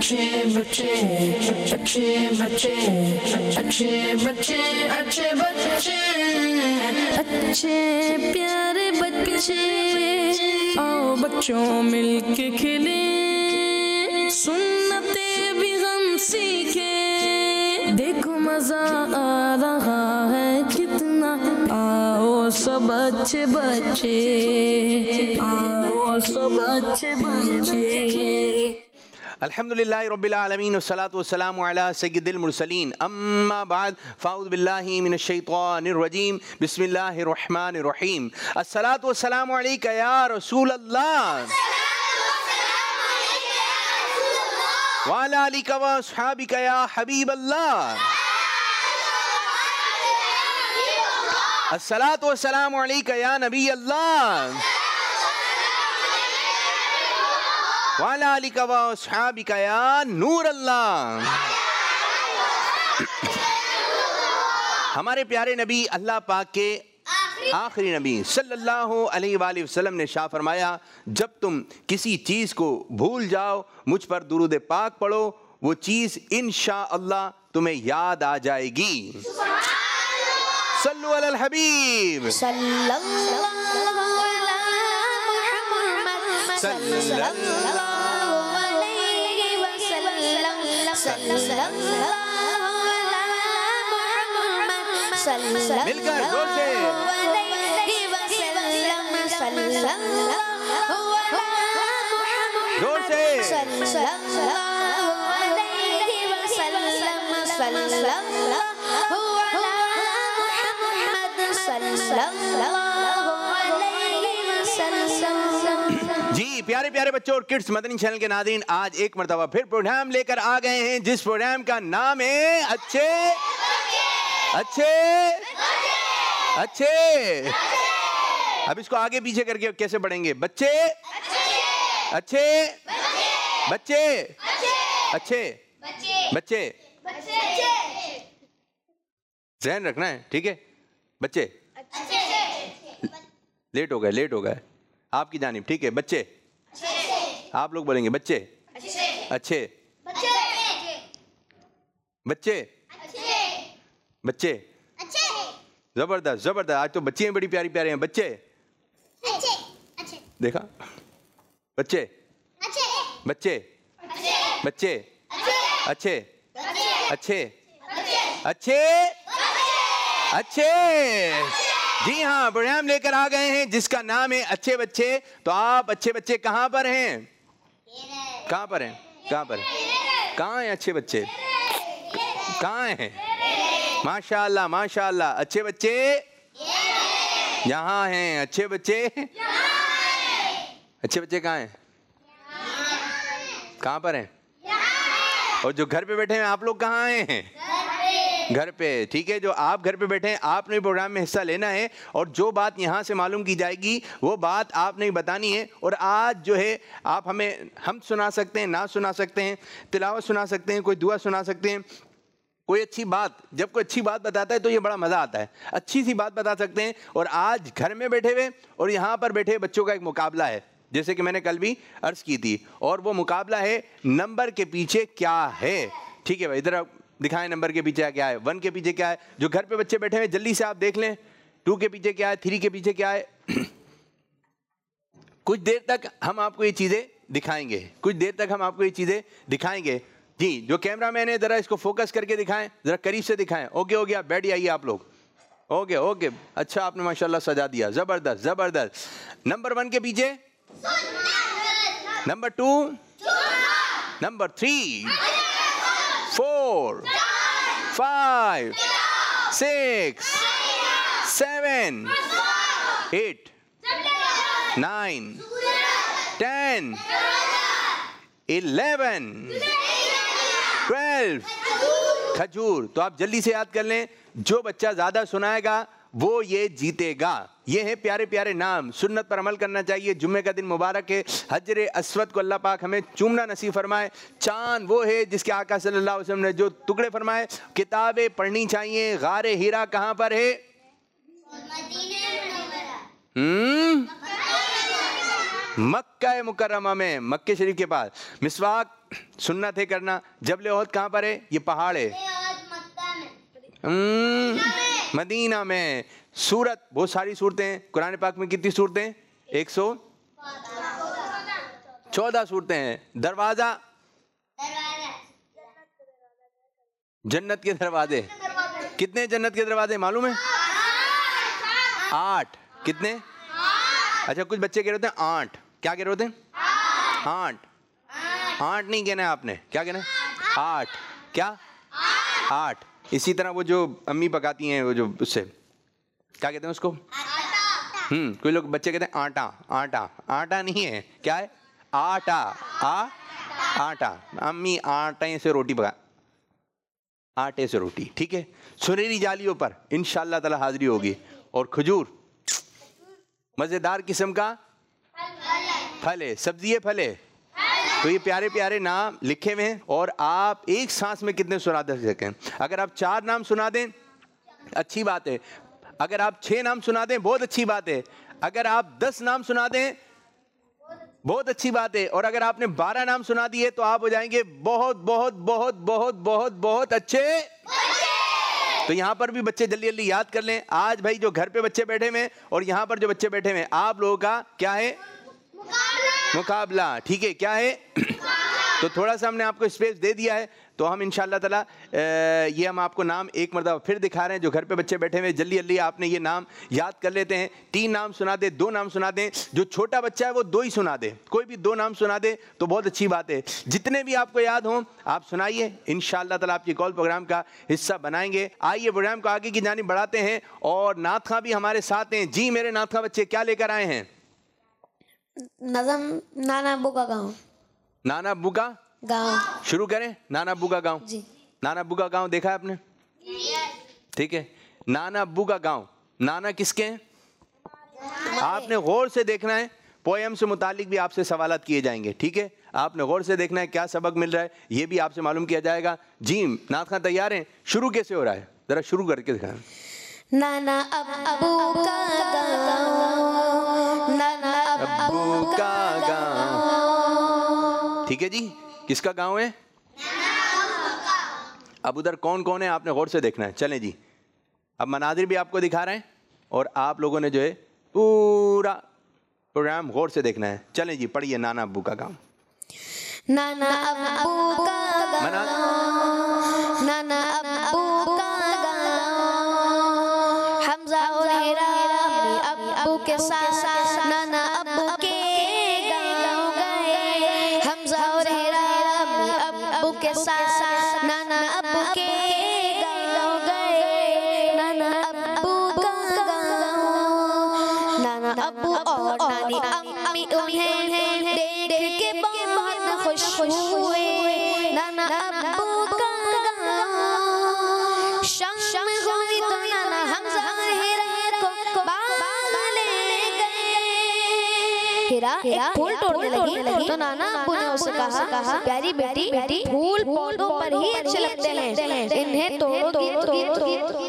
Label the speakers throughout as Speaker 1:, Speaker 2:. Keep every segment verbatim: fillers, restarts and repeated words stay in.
Speaker 1: अच्छे बच्चे अच्छे बच्चे अच्छे बच्चे अच्छे बच्चे अच्छे प्यारे बच्चे आओ बच्चों मिलके खेले सुन्नते भी हम सीखे देखो मजा आ रहा है कितना आओ सब अच्छे बच्चे आओ सब अच्छे बच्चे।
Speaker 2: अल्हम्दुलिल्लाहि रब्बिल आलमीन वस्सलातु वस्सलामु अला सय्यिदिल मुरसलीन अम्मा बाद फ़अऊज़ु बिल्लाहि मिनश शैतानिर रजीम बिस्मिल्लाहिर रहमानिर रहीम अस्सलातु वस्सलामु अलैका या रसूल अल्लाह व अला आलिका व अस्हाबिका या हबीब अल्लाह अस्सलातु वस्सलामु अलैका या नबी अल्लाह वाला अलिका व अस्हाबिका या नूर अल्लाह। हमारे प्यारे नबी अल्लाह पाक के आखिरी नबी सल्लल्लाहु अलैहि वसल्लम ने शाह फरमाया, जब तुम किसी चीज़ को भूल जाओ मुझ पर दुरूद पाक पढ़ो, वो चीज़ इंशाअल्लाह तुम्हें याद आ जाएगी। सल्लु अलल हबीब मिलकर जोर से जोर से जी प्यारे प्यारे बच्चों और किड्स मदनी चैनल के नाज़रीन, आज एक मर्तबा फिर प्रोग्राम लेकर आ गए हैं जिस प्रोग्राम का नाम है अच्छे अच्छे अच्छे। अब इसको आगे पीछे करके कैसे पढ़ेंगे? बच्चे अच्छे बच्चे अच्छे बच्चे ध्यान रखना है, ठीक है बच्चे। लेट हो गए लेट हो गए आपकी जानिब, ठीक है बच्चे। आप लोग बोलेंगे बच्चे अच्छे बच्चे बच्चे जबरदस्त जबरदस्त। आज तो बच्चियां बड़ी प्यारी प्यारे हैं। बच्चे देखा बच्चे बच्चे बच्चे अच्छे अच्छे अच्छे अच्छे। जी हाँ, प्रोग्राम लेकर आ गए हैं जिसका नाम है अच्छे बच्चे। तो आप अच्छे बच्चे कहाँ पर हैं? कहाँ पर हैं? कहाँ पर हैं? कहाँ हैं अच्छे बच्चे? कहाँ हैं? माशाअल्लाह माशाअल्लाह। अच्छे बच्चे यहाँ हैं। अच्छे बच्चे अच्छे बच्चे कहाँ हैं? कहाँ पर हैं? और जो घर पे बैठे हैं आप लोग कहाँ हैं? घर पे, ठीक है। जो आप घर पे बैठे हैं आपने प्रोग्राम में हिस्सा लेना है और जो बात यहाँ से मालूम की जाएगी वो बात आपने बतानी है। और आज जो है आप हमें हम सुना सकते हैं, ना सुना सकते हैं, तिलावत सुना सकते हैं, कोई दुआ सुना सकते हैं, कोई अच्छी बात। जब कोई अच्छी बात बताता है तो ये बड़ा मज़ा आता है, अच्छी सी बात बता सकते हैं। और आज घर में बैठे हुए और यहाँ पर बैठे बच्चों का एक मुकाबला है, जैसे कि मैंने कल भी अर्ज़ की थी। और वो मुकाबला है नंबर के पीछे क्या है, ठीक है भाई। इधर दिखाएं नंबर के पीछे क्या है, वन के पीछे क्या है। जो घर पे बच्चे बैठे हैं जल्दी से आप देख लें, टू के पीछे क्या है, थ्री के पीछे क्या है। कुछ देर तक हम आपको ये चीज़ें दिखाएंगे, कुछ देर तक हम आपको ये चीज़ें दिखाएंगे। जी, जो कैमरा मैन है ज़रा इसको फोकस करके दिखाएं, ज़रा करीब से दिखाएं। ओके हो गया, बैठ जाइए आप लोग। ओके ओके, अच्छा आपने माशाल्लाह सजा दिया, ज़बरदस्त ज़बरदस्त। नंबर वन के पीछे, number two, number three, four, five, six, seven, eight, nine, ten, eleven, twelve. खजूर। तो आप जल्दी से याद कर लें, जो बच्चा ज़्यादा सुनाएगा वो ये जीतेगा। ये है प्यारे प्यारे नाम। सुन्नत पर अमल करना चाहिए। जुम्मे का दिन मुबारक है। हजरे अस्वद को अल्लाह पाक हमें चूमना नसीब फरमाए। चांद वो है जिसके आका सल्लल्लाहु अलैहि वसल्लम ने जो टुकड़े फरमाए। किताबें पढ़नी चाहिए। गारे हीरा कहाँ पर है? हम्म मक्का मुकर्रमा में, मक्के शरीफ के पास। मिसवाक सुन्नत है करना। जबल ओहद कहाँ पर है? ये पहाड़ है हम्म, मदीना में। सूरत, बहुत सारी सूरतें हैं कुरान पाक में। कितनी सूरतें? एक सौ चौदह सूरतें हैं। दरवाजा, जन्नत के दरवाजे। कितने जन्नत के दरवाजे मालूम है? आठ। कितने? अच्छा, कुछ बच्चे कह रहे होते हैं आठ। क्या कह रहे होते हैं? आठ। आठ नहीं कहना है आपने, क्या कहना है? आठ। क्या? आठ। इसी तरह वो जो अम्मी पकाती हैं, वो जो उससे क्या कहते हैं उसको? हम्म कोई लोग बच्चे कहते हैं आटा। आटा आटा नहीं है, क्या है? आटा। आ आटा। अम्मी आटे से रोटी पका, आटे से रोटी, ठीक है। सुनहरी जालियों पर इंशाअल्लाह ताला हाजिरी होगी। और खजूर, मजेदार किस्म का फल है। सब्जी है, फल है। तो ये प्यारे प्यारे नाम लिखे हुए हैं और आप एक सांस में कितने सुना दे सकें। अगर आप चार नाम सुना दें अच्छी बात है, अगर आप छह नाम सुना दें बहुत अच्छी बात है, अगर आप दस नाम सुना दें बहुत अच्छी बात है, और अगर आपने बारह नाम सुना दिए तो आप हो जाएंगे बहुत बहुत बहुत बहुत बहुत बहुत अच्छे। तो यहाँ पर भी बच्चे जल्दी जल्दी याद कर लें। आज भाई जो घर पे बच्चे बैठे हुए हैं और यहाँ पर जो बच्चे बैठे हुए हैं, आप लोगों का क्या है? मुकाबला, ठीक है। क्या है? तो थोड़ा सा हमने आपको स्पेस दे दिया है, तो हम इंशाअल्लाह ताला ये हम आपको नाम एक मरतबा फिर दिखा रहे हैं। जो घर पे बच्चे बैठे हुए हैं, जल्दी जल्दी आपने ये नाम याद कर लेते हैं। तीन नाम सुना दे, दो नाम सुना दें। जो छोटा बच्चा है वो दो ही सुना दे, कोई भी दो नाम सुना दे तो बहुत अच्छी बात है। जितने भी आपको याद हों आप सुनाइए, इंशाअल्लाह ताला आपकी कॉल प्रोग्राम का हिस्सा बनाएंगे। आइए प्रोग्राम को आगे की जानिब बढ़ाते हैं और नात खां भी हमारे साथ हैं। जी मेरे नात खां बच्चे, क्या लेकर आए हैं?
Speaker 3: नज़म नाना अब्बू का गाँव।
Speaker 2: नाना अब्बू का
Speaker 3: गाँव
Speaker 2: शुरू करें। नाना अब्बू का गाँव।
Speaker 3: जी।
Speaker 2: नाना अब्बू का गाँव देखा है आपने? ठीक है। नाना अब्बू का गाँव, नाना किसके हैं? आपने गौर से देखना है। पोएम से मुतालिक भी आपसे सवालात किए जाएंगे, ठीक है। आपने गौर से देखना है क्या सबक मिल रहा है, ये भी आपसे मालूम किया जाएगा। जी नात खां तैयार हैं? शुरू कैसे हो रहा है, जरा शुरू करके दिखाएं।
Speaker 3: नाना अब्बू का गाँव, नाना
Speaker 2: अब्बू का गाँव, ठीक है जी। किसका गाँव है? अब उधर कौन कौन है आपने गौर से देखना है। चलें जी, अब मनाजिर भी आपको दिखा रहे हैं और आप लोगों ने जो है पूरा प्रोग्राम गौर से देखना है। चलें जी, पढ़िए नाना अब्बू का गाँव।
Speaker 3: नाना अब्बू का
Speaker 2: मना
Speaker 3: नाना अब्बू का गाँव, हमजा और हीरा अब्बू के साथ नाना अब्बू के गाँव गए। हमजा और हीरा अब्बू के साथ नाना अब्बू के गाँव गए। नाना अब्बू का गाँव, नाना अब्बू और नानी अम्मी उन्हें देख के बहुत खुश हुए। नाना अब्बू का गाँव, शाम हुई तो नाना हमजा और हीरा को बाग ले गए। हीरा एक फूल तोड़ने लगी तो नाना अब्बू ने उसे कहा, प्यारी बेटी बेटी फूल पौधों पर ही अच्छे लगते हैं, इन्हें तोड़ोगी तो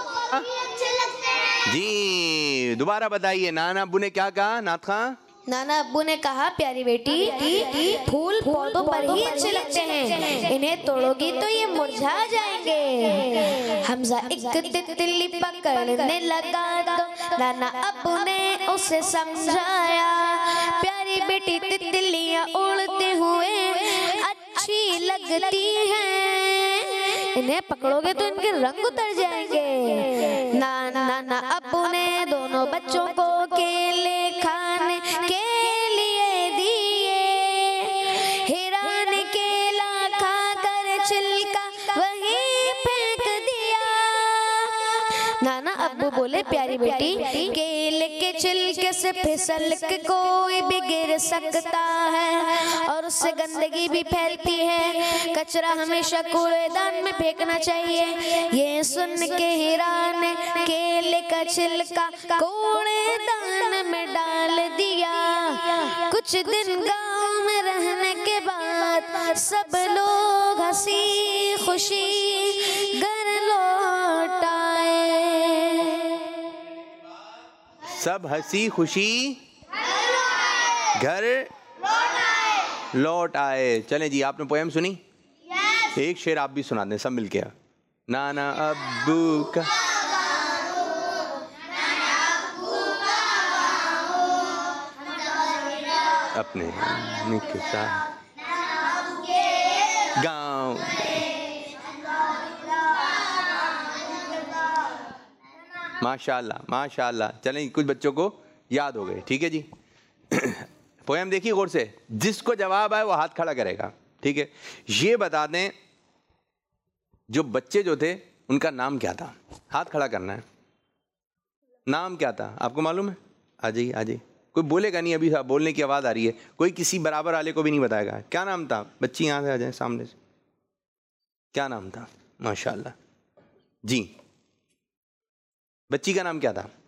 Speaker 2: जी। दोबारा बताइए, नाना अब्बू ने क्या कहा? नात खां
Speaker 3: नाना अब्बू ने कहा, प्यारी बेटी फूल पौधों पर ही अच्छे लगते हैं, इन्हें तोड़ोगी तो ये मुरझा जाएंगे। हमजा एक तितली पकड़ने लगा तो नाना अब्बू ने उसे समझाया, प्यारी बेटी तितलियां उड़ते हुए अच्छी लगती हैं, इन्हें पकड़ोगे तो इनके रंग उतर जाएंगे। नाना नाना अब्बू ने दोनों बच्चों को केले खाने के लिए दिए। हीरा ने केला खाकर छिलका वहीं फेंक दिया। नाना अब्बू बोले, प्यारी बेटी केले के छिलके से फिसल के कोई भी गिर सकता है और उससे गंदगी भी फैलती है, कचरा हमेशा कूड़ेदान में फेंकना चाहिए। ये सुन के हीरा ने केले का छिलका कूड़ेदान में डाल दिया। कुछ दिन गांव में रहने के बाद सब लोग हंसी खुशी घर लौट आए।
Speaker 2: सब हंसी खुशी घर लौट आए। चलें जी, आपने पोएम सुनी? yes. एक शेर आप भी सुना दें सब मिलके। नाना अब्बू का अपने निकसा गाँव। माशाल्लाह माशाल्लाह। चलें, कुछ बच्चों को याद हो गए। ठीक है जी। पोएम देखिए गौर से, जिसको जवाब आए वो हाथ खड़ा करेगा। ठीक है, ये बता दें जो बच्चे जो थे उनका नाम क्या था? हाथ खड़ा करना है। नाम क्या था आपको मालूम है? आ जाइए आ जाइए। कोई बोलेगा नहीं, अभी बोलने की आवाज़ आ रही है। कोई किसी बराबर वाले को भी नहीं बताएगा। क्या नाम था? बच्ची यहाँ से आ जाए सामने से। क्या नाम था? माशाल्लाह जी। बच्ची का नाम क्या था?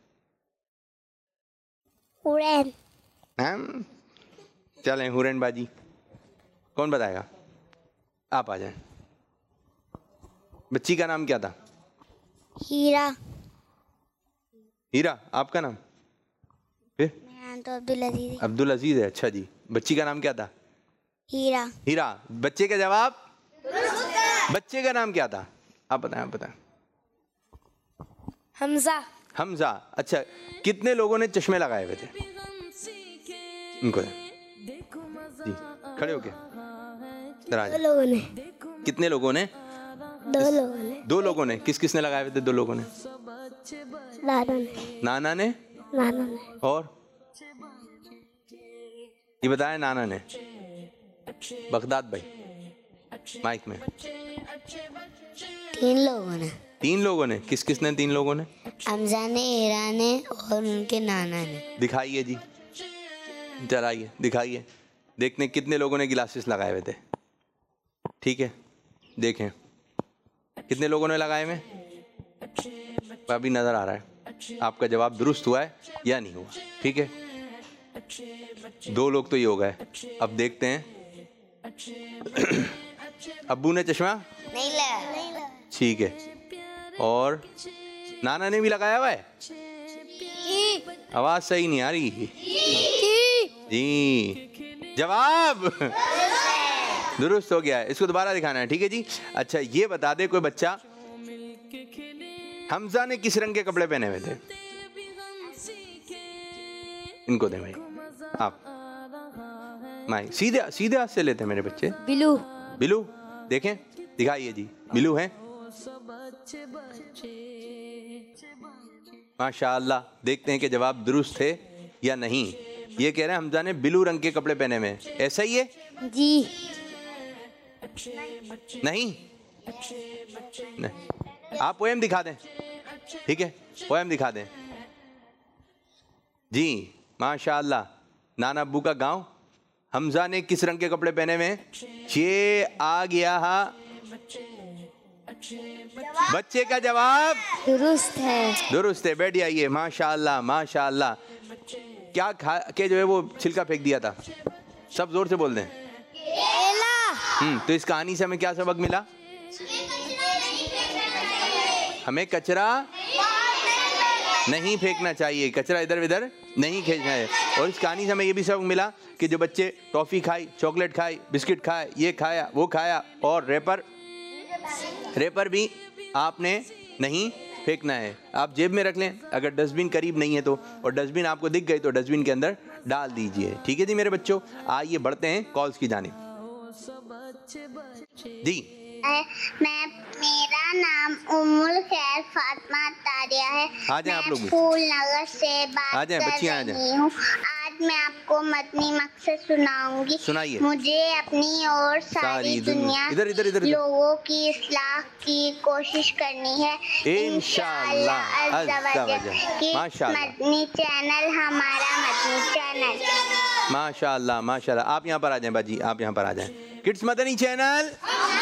Speaker 3: हुरैन।
Speaker 2: हम चलें, हुरैन बाजी। कौन बताएगा? आप आ जाएं। बच्ची का नाम क्या था?
Speaker 3: हीरा।
Speaker 2: हीरा। आपका नाम? फिर
Speaker 3: तो अब्दुल अजीज।
Speaker 2: अब्दुल अजीज है। अच्छा जी। बच्ची का नाम क्या था?
Speaker 3: हीरा।
Speaker 2: हीरा। बच्चे का जवाब? बच्चे का नाम क्या था? आप बताएं, आप बताएं।
Speaker 3: हमजा।
Speaker 2: हमजा। अच्छा, कितने लोगों ने चश्मे लगाए हुए थे? इनको जी, खड़े हो गए।
Speaker 3: दो लोगों ने।
Speaker 2: कितने लोगों ने?
Speaker 3: दो लोगों ने।
Speaker 2: दो लोगों ने। किस किस ने लगाए हुए थे? दो लोगों ने।
Speaker 3: नाना ने।
Speaker 2: नाना ने।
Speaker 3: नाना ने।
Speaker 2: और ये बताया नाना ने। बगदाद भाई माइक में।
Speaker 3: तीन लोगों ने।
Speaker 2: तीन लोगों ने। किस किस ने? तीन लोगों ने।
Speaker 3: हमजा ने, हीरा ने और उनके नाना ने।
Speaker 2: दिखाइए जी, चलाइए, दिखाइए। देखने कितने लोगों ने ग्लासेस लगाए हुए थे। ठीक है, देखें कितने लोगों ने लगाए हुए? अभी नजर आ रहा है। आपका जवाब दुरुस्त हुआ है या नहीं हुआ? ठीक है, दो लोग तो ये हो गए। अब देखते हैं। अब्बू ने चश्मा
Speaker 3: नहीं लगा।
Speaker 2: ठीक है, और नाना ने भी लगाया हुआ है। आवाज सही नहीं आ रही जी। जवाब दुरुस्त हो गया है। इसको दोबारा दिखाना है। ठीक है जी। अच्छा, ये बता दे कोई बच्चा, हमजा ने किस रंग के कपड़े पहने हुए थे? इनको दे भाई। आप माइक सीधे सीधे हाथ से लेते हैं मेरे बच्चे।
Speaker 3: बिलू।
Speaker 2: बिलू। देखें, दिखाइए जी। बिलू है। माशाअल्लाह। देखते हैं कि जवाब दुरुस्त है या नहीं। ये कह रहे हैं हमजा ने बिलू रंग के कपड़े पहने हुए। ऐसा ही है
Speaker 3: जी?
Speaker 2: नहीं, नहीं। आप पोएम दिखा दें। ठीक है, पोएम दिखा दें जी। माशाअल्लाह। नाना अब्बू का गांव। हमजा ने किस रंग के कपड़े पहने हुए? ये आ गया। बच्चे का जवाब
Speaker 3: दुरुस्त है।
Speaker 2: दुरुस्त है। बैठ जाइए। माशाअल्लाह माशाअल्लाह। क्या खा के जो है वो छिलका फेंक दिया था? सब जोर से बोल दें। हम्म तो इस कहानी से हमें क्या सबक मिला? हमें कचरा नहीं फेंकना चाहिए, कचरा इधर उधर नहीं फेंकना है। और इस कहानी से हमें ये भी सबक मिला कि जो बच्चे टॉफी खाई, चॉकलेट खाई, बिस्किट खाए, ये खाया वो खाया, और रेपर रेपर भी आपने नहीं फेंकना है। आप जेब में रख लें, अगर डस्टबिन करीब नहीं है तो, और डस्टबिन आपको दिख गई तो डस्टबिन के अंदर डाल दीजिए। ठीक है जी मेरे बच्चों, आइए बढ़ते हैं कॉल्स की जानिब। जी
Speaker 4: मैं, मेरा नाम उम्मुल खैर फातिमा तारिया है।
Speaker 2: आ जाएं आप लोग भी।
Speaker 4: फूल नगर से बात
Speaker 2: आ जाएं,
Speaker 4: कर
Speaker 2: बच्चियां आ
Speaker 4: रही
Speaker 2: जाएं।
Speaker 4: हूँ। आज मैं आपको मदनी मकसद सुनाऊंगी।
Speaker 2: सुनाइए।
Speaker 4: मुझे अपनी और सारी,
Speaker 2: सारी
Speaker 4: दुनिया,
Speaker 2: दुनिया इधर इधर इधर
Speaker 4: लोगों की इस्लाह की कोशिश करनी है
Speaker 2: इंशाअल्लाह अज़्ज़ा वजल।
Speaker 4: कि
Speaker 2: माशाअल्लाह।
Speaker 4: मदनी चैनल हमारा मदनी चैनल।
Speaker 2: माशाअल्लाह माशाअल्लाह। आप यहाँ पर आ जाएं बाजी, आप यहाँ पर आ जाएं। Kids Madani channel.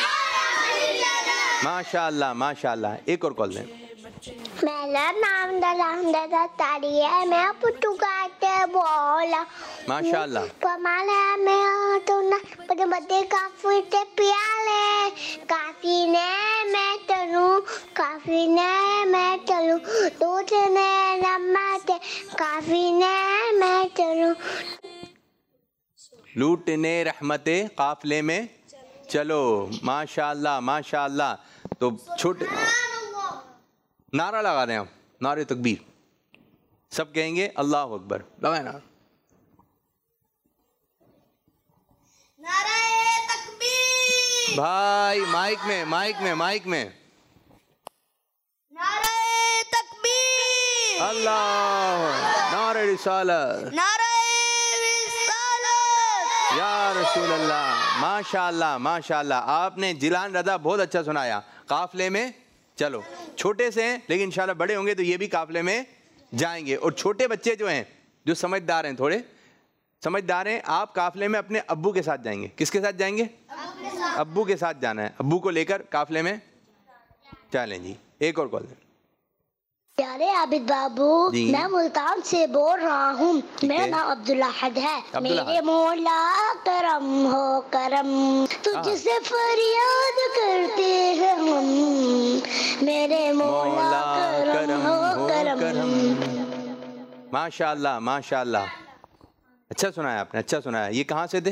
Speaker 2: माशाअल्लाह माशाअल्लाह। एक और कॉल दें।
Speaker 4: मेरा नाम दलांदा तारिया है। मैं पुट्टू काटे बोला
Speaker 2: माशाअल्लाह।
Speaker 4: कमाल है मैं तो ना बड़े बड़े काफी ते प्याले काफी ने मैं तनु काफी ने मैं तनु दूध ने नमते काफी ने मैं तनु।
Speaker 2: लूटने रहमते काफले में चलो। माशाअल्लाह माशाअल्लाह। तो छोटे नारा लगा दें हम, नारे तकबीर सब कहेंगे, अल्लाह अकबर लगाए नारा।
Speaker 5: नारे तकबीर।
Speaker 2: भाई माइक में माइक में माइक में।
Speaker 5: नारे तकबीर।
Speaker 2: अल्लाह। नारे रिसालत।
Speaker 5: नारे रिसालत।
Speaker 2: या रसूल अल्लाह। माशाअल्लाह माशाअल्लाह। आपने जिलान रजा बहुत अच्छा सुनाया। काफले में चलो। छोटे से हैं लेकिन इंशाल्लाह बड़े होंगे तो ये भी काफले में जाएंगे। और छोटे बच्चे जो हैं, जो समझदार हैं, थोड़े समझदार हैं, आप काफले में अपने अब्बू के साथ जाएंगे। किसके साथ जाएंगे? अब्बू के साथ जाना है। अब्बू को लेकर काफले में चलें जी। एक और कॉल दें।
Speaker 4: प्यारे आबिद बाबू, मैं मुल्तान से बोल रहा हूँ। मेरा नाम अब्दुल्ला हद है। मेरे मौला करम हो करम, तुझसे फरियाद करते हैं हम। मेरे मौला करम हो करम।
Speaker 2: माशाअल्लाह माशाअल्लाह। अच्छा सुनाया आपने, अच्छा सुनाया। ये कहाँ से थे?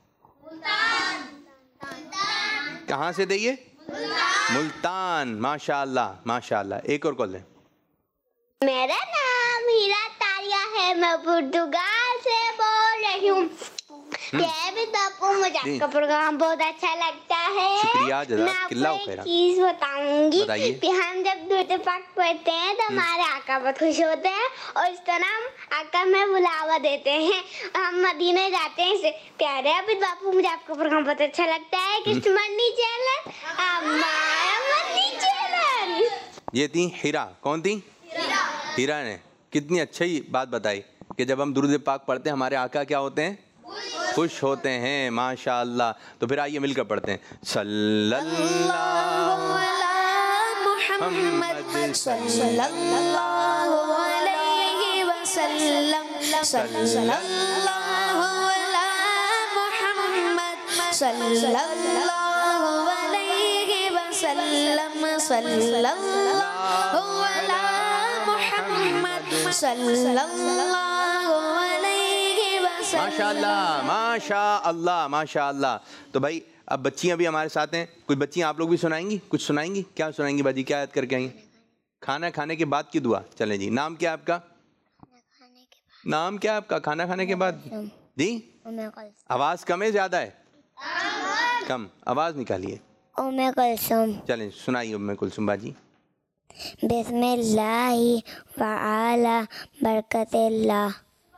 Speaker 2: कहाँ से थे ये? मुल्तान। माशाअल्लाह माशाअल्लाह। एक और कॉल दें।
Speaker 4: मेरा नाम हीरा तारिया है। मैं पुर्तगाल से बोल रही हूँ। बापू, मुझे आपका प्रोग्राम बहुत अच्छा लगता है।
Speaker 2: शुक्रिया
Speaker 4: मैं आपको एक चीज बताऊंगी कि हम जब दूध पाक पढ़ते हैं तो हमारे आका बहुत खुश होते हैं और इस तरह हम आका में बुलावा देते हैं। हम मदीने जाते हैं इसे। प्यारे आबिद बापू, मुझे आपका प्रोग्राम बहुत अच्छा लगता है। किस्मती चैनल, हमारा मनी चैनल।
Speaker 2: ये थी हीरा। कौन थी? हीरा ने कितनी अच्छी बात बताई कि जब हम दुरूद पाक पढ़ते हैं हमारे आका क्या होते हैं? खुश होते हैं। माशाअल्लाह। तो फिर आइए मिलकर पढ़ते हैं। सल्लल्लाहु अलैहि मुहम्मद
Speaker 3: सल्लल्लाहु अलैहि वसल्लम। सल्लल्लाहु अलैहि मुहम्मद सल्लल्लाहु अलैहि वसल्लम। सल्लल्लाहु अलैहि मुहम्मद सल्लल्लाहु अलैहि वसल्लम।
Speaker 2: माशाअल्लाह माशाअल्लाह माशाअल्लाह। तो भाई अब बच्चियां भी हमारे साथ हैं। कुछ बच्चियां आप लोग भी सुनाएंगी? कुछ सुनाएंगी? क्या सुनाएंगी बाजी? क्या याद करके आई? खाना खाने के बाद की दुआ। चलें जी। नाम क्या है आपका? नाम क्या है आपका? खाना खाने के बाद जी। आवाज कम है ज्यादा है? कम। आवाज निकालिए।
Speaker 4: उम्मे कुलसुम।
Speaker 2: चलें सुनाइए उम्मे कुलसुम बाजी।
Speaker 4: बिस्मिल्लाहि व अला बरकतिल्लाह।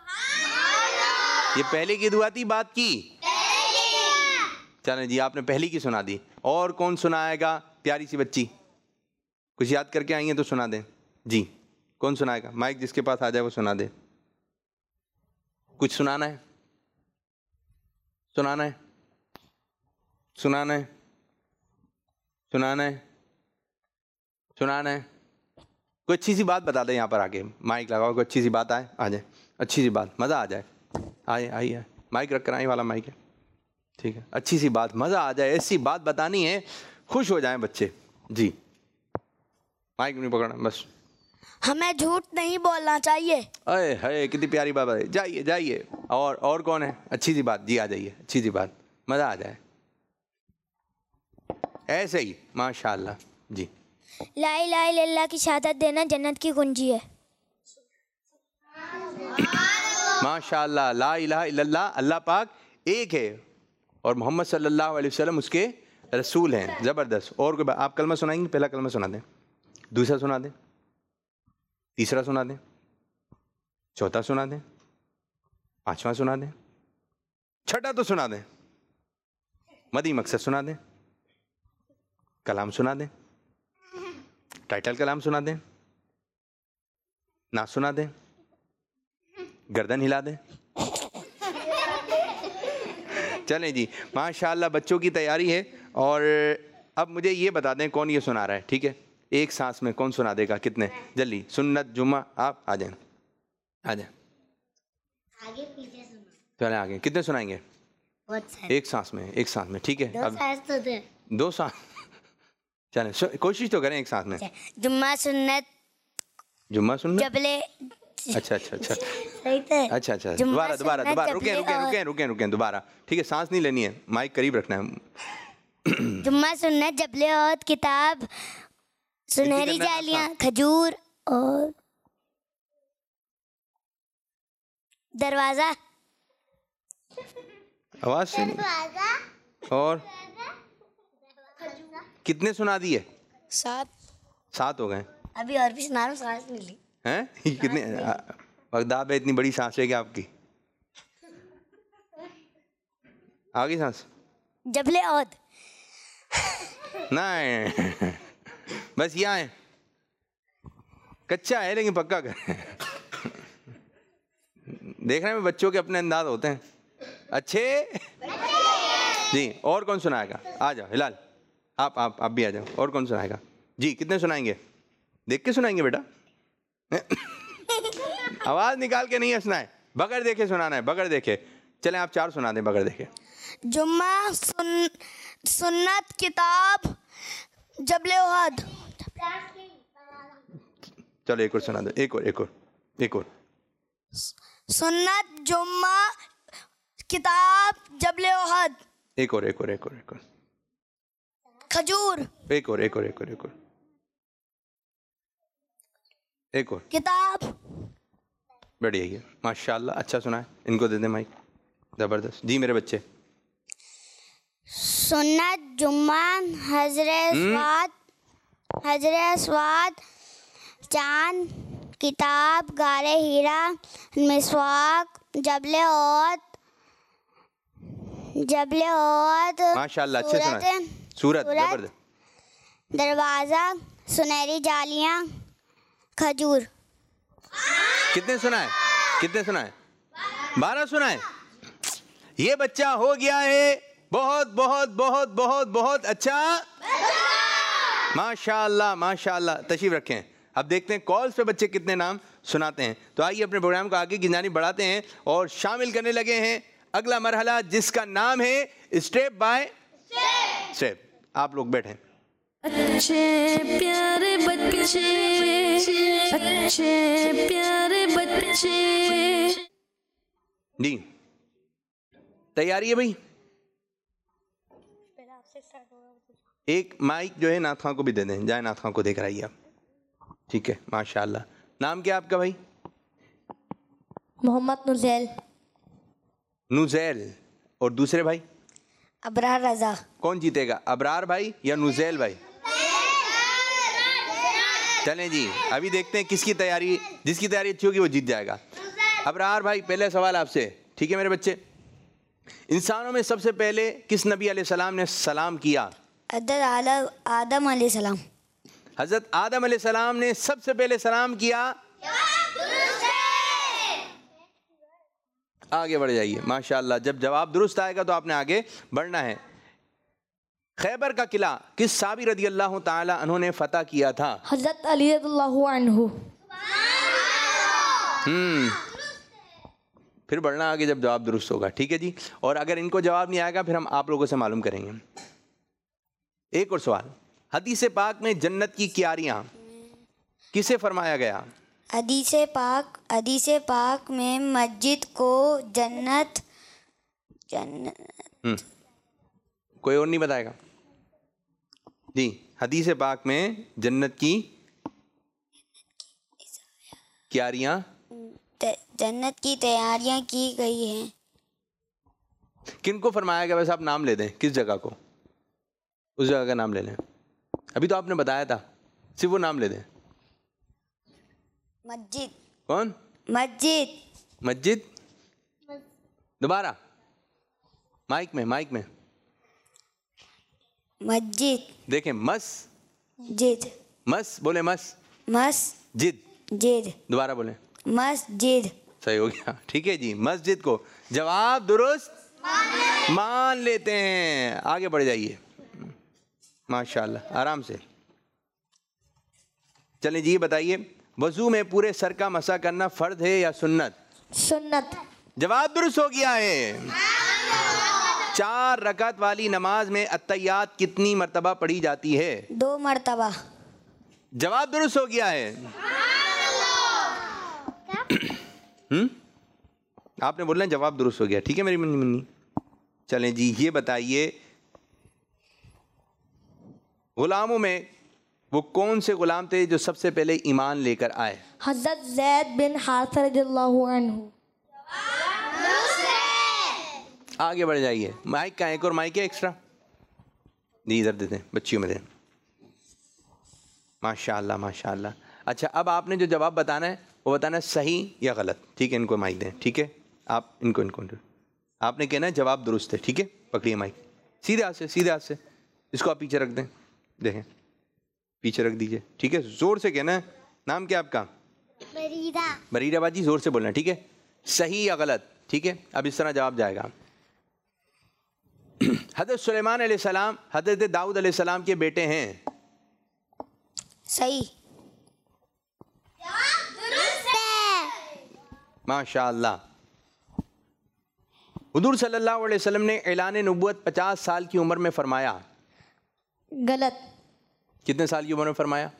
Speaker 2: ये पहले की दुआ थी बात की? चलें जी, आपने पहली की सुना दी। और कौन सुनाएगा? प्यारी सी बच्ची कुछ याद करके आई है तो सुना दें जी। कौन सुनाएगा? माइक जिसके पास आ जाए वो सुना दे। कुछ सुनाना है? सुनाना है? सुनाना है? सुनाना है? सुनाना है? कोई अच्छी सी बात बता दे। यहाँ पर आके माइक लगाओ, कोई अच्छी सी बात आए, आ जाए। अच्छी सी बात, मज़ा आ जाए। आइए आइए, माइक रख कर आए वाला माइक है, ठीक है। अच्छी सी बात, मज़ा आ जाए, ऐसी बात बतानी है, खुश हो जाएं बच्चे जी। माइक नहीं पकड़ना बस।
Speaker 5: हमें झूठ नहीं बोलना चाहिए।
Speaker 2: अरे है, कितनी प्यारी बात है। जाइए जाइए। और और कौन है? अच्छी सी बात जी, आ जाइए। अच्छी सी बात, मज़ा आ जाए ऐसे ही। माशाअल्लाह जी।
Speaker 3: ला इलाहा इल्लल्लाह की शहादत देना जन्नत की कुंजी है।
Speaker 2: माशाअल्लाह। ला इलाहा इल्लल्लाह, अल्लाह पाक एक है और मोहम्मद सल्लल्लाहु अलैहि वसल्लम उसके रसूल हैं। ज़बरदस्त। और कोई बात? आप कलमा सुनाएंगे? पहला कलमा सुना दें, दूसरा सुना दें, तीसरा सुना दें, चौथा सुना दें, पांचवा सुना दें, छठा तो सुना दें, मदी मकसद सुना दें, कलाम सुना दें, टाइटल कलाम सुना दें, ना सुना दें, गर्दन हिला दें। चलें जी, माशाअल्लाह बच्चों की तैयारी है। और अब मुझे ये बता दें कौन ये सुना रहा है, ठीक है? एक सांस में कौन सुना देगा? कितने? जल्दी। सुन्नत जुम्मा, आप आ जाए, आ जाए।
Speaker 4: आगे पीछे सुना।
Speaker 2: चलें आगे। कितने सुनाएंगे? एक सांस में, एक सांस में, ठीक है?
Speaker 4: दो सांस तो दे।
Speaker 2: दो सांस। चलें कोशिश तो करें एक सांस में।
Speaker 5: जुम्मा सुन्नत,
Speaker 2: जुम्मा सुन्नत,
Speaker 5: जबले
Speaker 2: अच्छा अच्छा अच्छा
Speaker 5: सही तो है।
Speaker 2: अच्छा अच्छा
Speaker 5: जुम्मा
Speaker 2: दोबारा दोबारा
Speaker 5: सुन्नत
Speaker 2: दोबारा रुके
Speaker 5: जबले
Speaker 2: रुके
Speaker 5: और-
Speaker 2: रुके रुके रुके दोबारा। ठीक है, सांस नहीं लेनी है, माइक करीब रखना है।
Speaker 5: जुम्मा सुन्नत जबले और किताब सुनहरी
Speaker 2: करना है
Speaker 5: जालियां
Speaker 2: आपका।
Speaker 5: खजूर और दरवाजा
Speaker 2: आवाज से नहीं। और कितने सुना दिए?
Speaker 5: सात।
Speaker 2: सात हो गए
Speaker 5: अभी और भी सुना रहा हूँ, सांस नहीं ली।
Speaker 2: हैं? ये कितने बगदाद है, इतनी बड़ी सांस है क्या आपकी? आ गई सांस?
Speaker 5: जबले औद
Speaker 2: नहीं बस यहाँ है, कच्चा है लेकिन पक्का कर। देख रहे हैं बच्चों के अपने अंदाज होते हैं अच्छे जी। और कौन सुनाएगा? आ जाओ हिलाल, आप आप आप भी आ जाओ। और कौन सुनाएगा जी? कितने सुनाएंगे? देख के सुनाएंगे बेटा। आवाज निकाल के नहीं हंसना है, बगैर देखे सुनाना है, बगैर देखे। चलें आप चार सुना दें बगैर देखे।
Speaker 5: जुम्मा सुन सुन्नत किताब जबले औद।
Speaker 2: चलो एक और सुना दो, एक और एक और एक और।
Speaker 5: सुन्नत जुम्मा किताब जबले औद
Speaker 2: एक और एक और एक और एक और
Speaker 5: खजूर
Speaker 2: एक और एक और एक और एक और एक और
Speaker 5: किताब।
Speaker 2: बढ़िया ये माशाल्लाह, अच्छा सुना है। इनको दे दे माइक, जबरदस्त जी मेरे बच्चे।
Speaker 5: सुन्नत जुम्मा हजरे स्वाद हजरे स्वाद चांद किताब गारे हीरा मिसवाक जबले औद जबले औद
Speaker 2: माशाल्लाह अच्छे सुना है। सूरत जबरदस्त।
Speaker 5: दरवाजा सुनहरी जालियां खजूर।
Speaker 2: कितने सुना है? कितने सुना है? बारह सुना है। ये बच्चा हो गया है बहुत बहुत बहुत बहुत बहुत अच्छा। माशाल्लाह माशाल्लाह। तशरीफ रखें। अब देखते हैं कॉल्स पे बच्चे कितने नाम सुनाते हैं। तो आइए अपने प्रोग्राम को आगे की जानिब बढ़ाते हैं और शामिल करने लगे हैं अगला मरहला जिसका नाम है स्टेप बाय स्टेप। आप लोग बैठें।
Speaker 1: अच्छे प्यारे बच्चे, अच्छे प्यारे बच्चे।
Speaker 2: जी तैयारी है भाई? एक माइक जो है नाथ खां को भी दे दें, जाए नाथ खां को देख रही है आप। ठीक है माशाल्लाह। नाम क्या आपका भाई?
Speaker 3: मोहम्मद नुजैल।
Speaker 2: नुजैल। और दूसरे भाई?
Speaker 5: अबरार रजा।
Speaker 2: कौन जीतेगा, अबरार भाई या नुजैल भाई? चलें जी अभी देखते हैं किसकी तैयारी, जिसकी तैयारी अच्छी होगी वो जीत जाएगा। अबरार भाई पहले सवाल आपसे, ठीक है मेरे बच्चे? इंसानों में सबसे पहले किस नबी अलैहिस्सलाम ने सलाम किया?
Speaker 5: हज़रत आदम अलैहिस्सलाम।
Speaker 2: हजरत आदम अलैहिस्सलाम ने सबसे पहले सलाम किया। आगे बढ़ जाइए माशाल्लाह। जब जवाब दुरुस्त आएगा तो आपने आगे बढ़ना है। खैबर का किला किस साहबी रदी अल्लाह ताला अन्हु ने फतह किया था?
Speaker 1: हजरत अली रज़ियल्लाहु अन्हु।
Speaker 2: हम्म फिर बढ़ना आगे जब जवाब दुरुस्त होगा, ठीक है जी। और अगर इनको जवाब नहीं आएगा फिर हम आप लोगों से मालूम करेंगे। एक और सवाल, हदीस पाक में जन्नत की क्यारियां किसे फरमाया गया?
Speaker 5: हदीस पाक हदीस पाक में मस्जिद को जन्नत जन्नत
Speaker 2: कोई और नहीं बताएगा जी? हदीस पाक में जन्नत की क्यारियां
Speaker 5: जन्नत की तैयारियां की गई हैं।
Speaker 2: किनको फरमाया गया? वैसे आप नाम ले दें, किस जगह को, उस जगह का नाम ले लें। अभी तो आपने बताया था, सिर्फ वो नाम ले दें।
Speaker 5: मस्जिद।
Speaker 2: कौन?
Speaker 5: मस्जिद।
Speaker 2: मस्जिद। दोबारा माइक में माइक में
Speaker 5: मस्जिद।
Speaker 2: देखें, मस
Speaker 5: जिद
Speaker 2: मस बोले, मस
Speaker 5: मस्जिद
Speaker 2: जिद। दोबारा बोले,
Speaker 5: मस्जिद।
Speaker 2: सही हो गया, ठीक है जी। मस्जिद को जवाब दुरुस्त मान लेते हैं। आगे बढ़ जाइए माशाल्लाह, आराम से चलें जी। बताइए वजू में पूरे सर का मसा करना फर्ज है या सुन्नत?
Speaker 3: सुन्नत।
Speaker 2: जवाब दुरुस्त हो गया है। चार रकात वाली नमाज में अत्तहियात कितनी मर्तबा पढ़ी जाती है?
Speaker 5: दो मर्तबा।
Speaker 2: जवाब दुरुस्त हो गया है। हम्म आपने बोलना जवाब दुरुस्त हो गया, ठीक है मेरी मुन्नी मुन्नी। चलें जी, ये बताइए गुलामों में वो कौन से गुलाम थे जो सबसे पहले ईमान लेकर आए?
Speaker 1: हज़रत ज़ैद बिन हारिसा रज़ियल्लाहु अन्हु।
Speaker 2: आगे बढ़ जाइए। माइक का एक और माइक है एक्स्ट्रा, जी इधर देते हैं, बच्चियों में दें। माशाअल्लाह माशाअल्लाह। अच्छा, अब आपने जो जवाब बताना है वो बताना है सही या गलत, ठीक है? इनको माइक दें, ठीक है? आप इनको इनको आपने कहना है जवाब दुरुस्त है, ठीक है? पकड़िए माइक, सीधे हाथ से, सीधे हाथ से। इसको आप पीछे रख दें, देखें पीछे रख दीजिए, ठीक है? जोर से कहना है। नाम क्या आपका?
Speaker 4: बरीरा।
Speaker 2: बरीरा बाजी, जोर से बोलना, ठीक है? सही या गलत, ठीक है? अब इस तरह जवाब जाएगा। हज़रत सुलेमान अलैहिस्सलाम हज़रत दाऊद अलैहिस्सलाम के बेटे हैं।
Speaker 5: सही।
Speaker 2: माशाअल्लाह। हुजूर सल्लल्लाहु अलैहि वसल्लम ने ऐलान नबुव्वत पचास साल की उम्र में फरमाया।
Speaker 1: गलत।
Speaker 2: कितने साल की उम्र में फरमाया?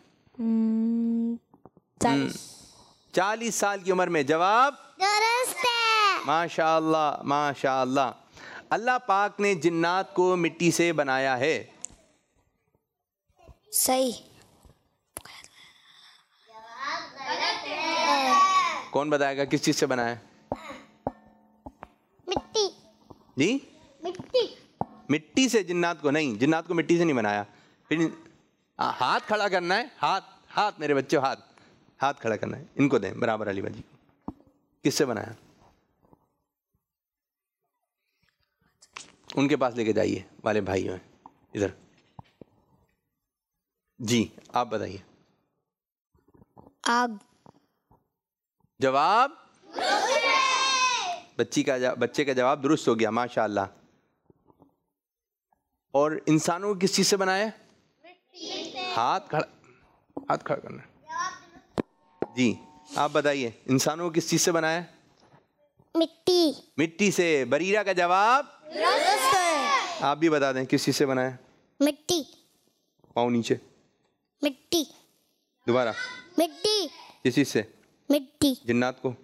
Speaker 1: चालीस।
Speaker 2: चालीस साल की उम्र में। जवाब
Speaker 4: दुरुस्त है।
Speaker 2: माशाअल्लाह माशाअल्लाह। अल्लाह पाक ने जिन्नात को मिट्टी से बनाया है।
Speaker 5: सही।
Speaker 2: कौन बताएगा किस चीज से बनाया है?
Speaker 4: मिट्टी।
Speaker 2: जी
Speaker 4: मिट्टी।
Speaker 2: मिट्टी से जिन्नात को नहीं, जिन्नात को मिट्टी से नहीं बनाया। फिर आ, हाथ खड़ा करना है, हाथ हाथ मेरे बच्चों, हाथ हाथ खड़ा करना है। इनको दें बराबर अली बाजी। किससे बनाया? उनके पास लेके जाइए, वाले भाई हैं इधर। जी आप बताइए।
Speaker 5: आग।
Speaker 2: जवाब बच्ची का जवाब, बच्चे का जवाब दुरुस्त हो गया, माशाअल्लाह। और इंसानों को किस चीज से बनाया? हाथ खड़ा, हाथ खड़ा करना। जी आप बताइए, इंसानों को किस चीज से बनाया?
Speaker 4: मिट्टी।
Speaker 2: मिट्टी से। बरीरा का जवाब आप भी बता दें, किस चीज से बनाया?
Speaker 4: मिट्टी।
Speaker 2: पाँव नीचे।
Speaker 4: मिट्टी।
Speaker 2: दोबारा।
Speaker 4: मिट्टी।
Speaker 2: किस चीज से?
Speaker 4: मिट्टी।
Speaker 2: जिन्नात को,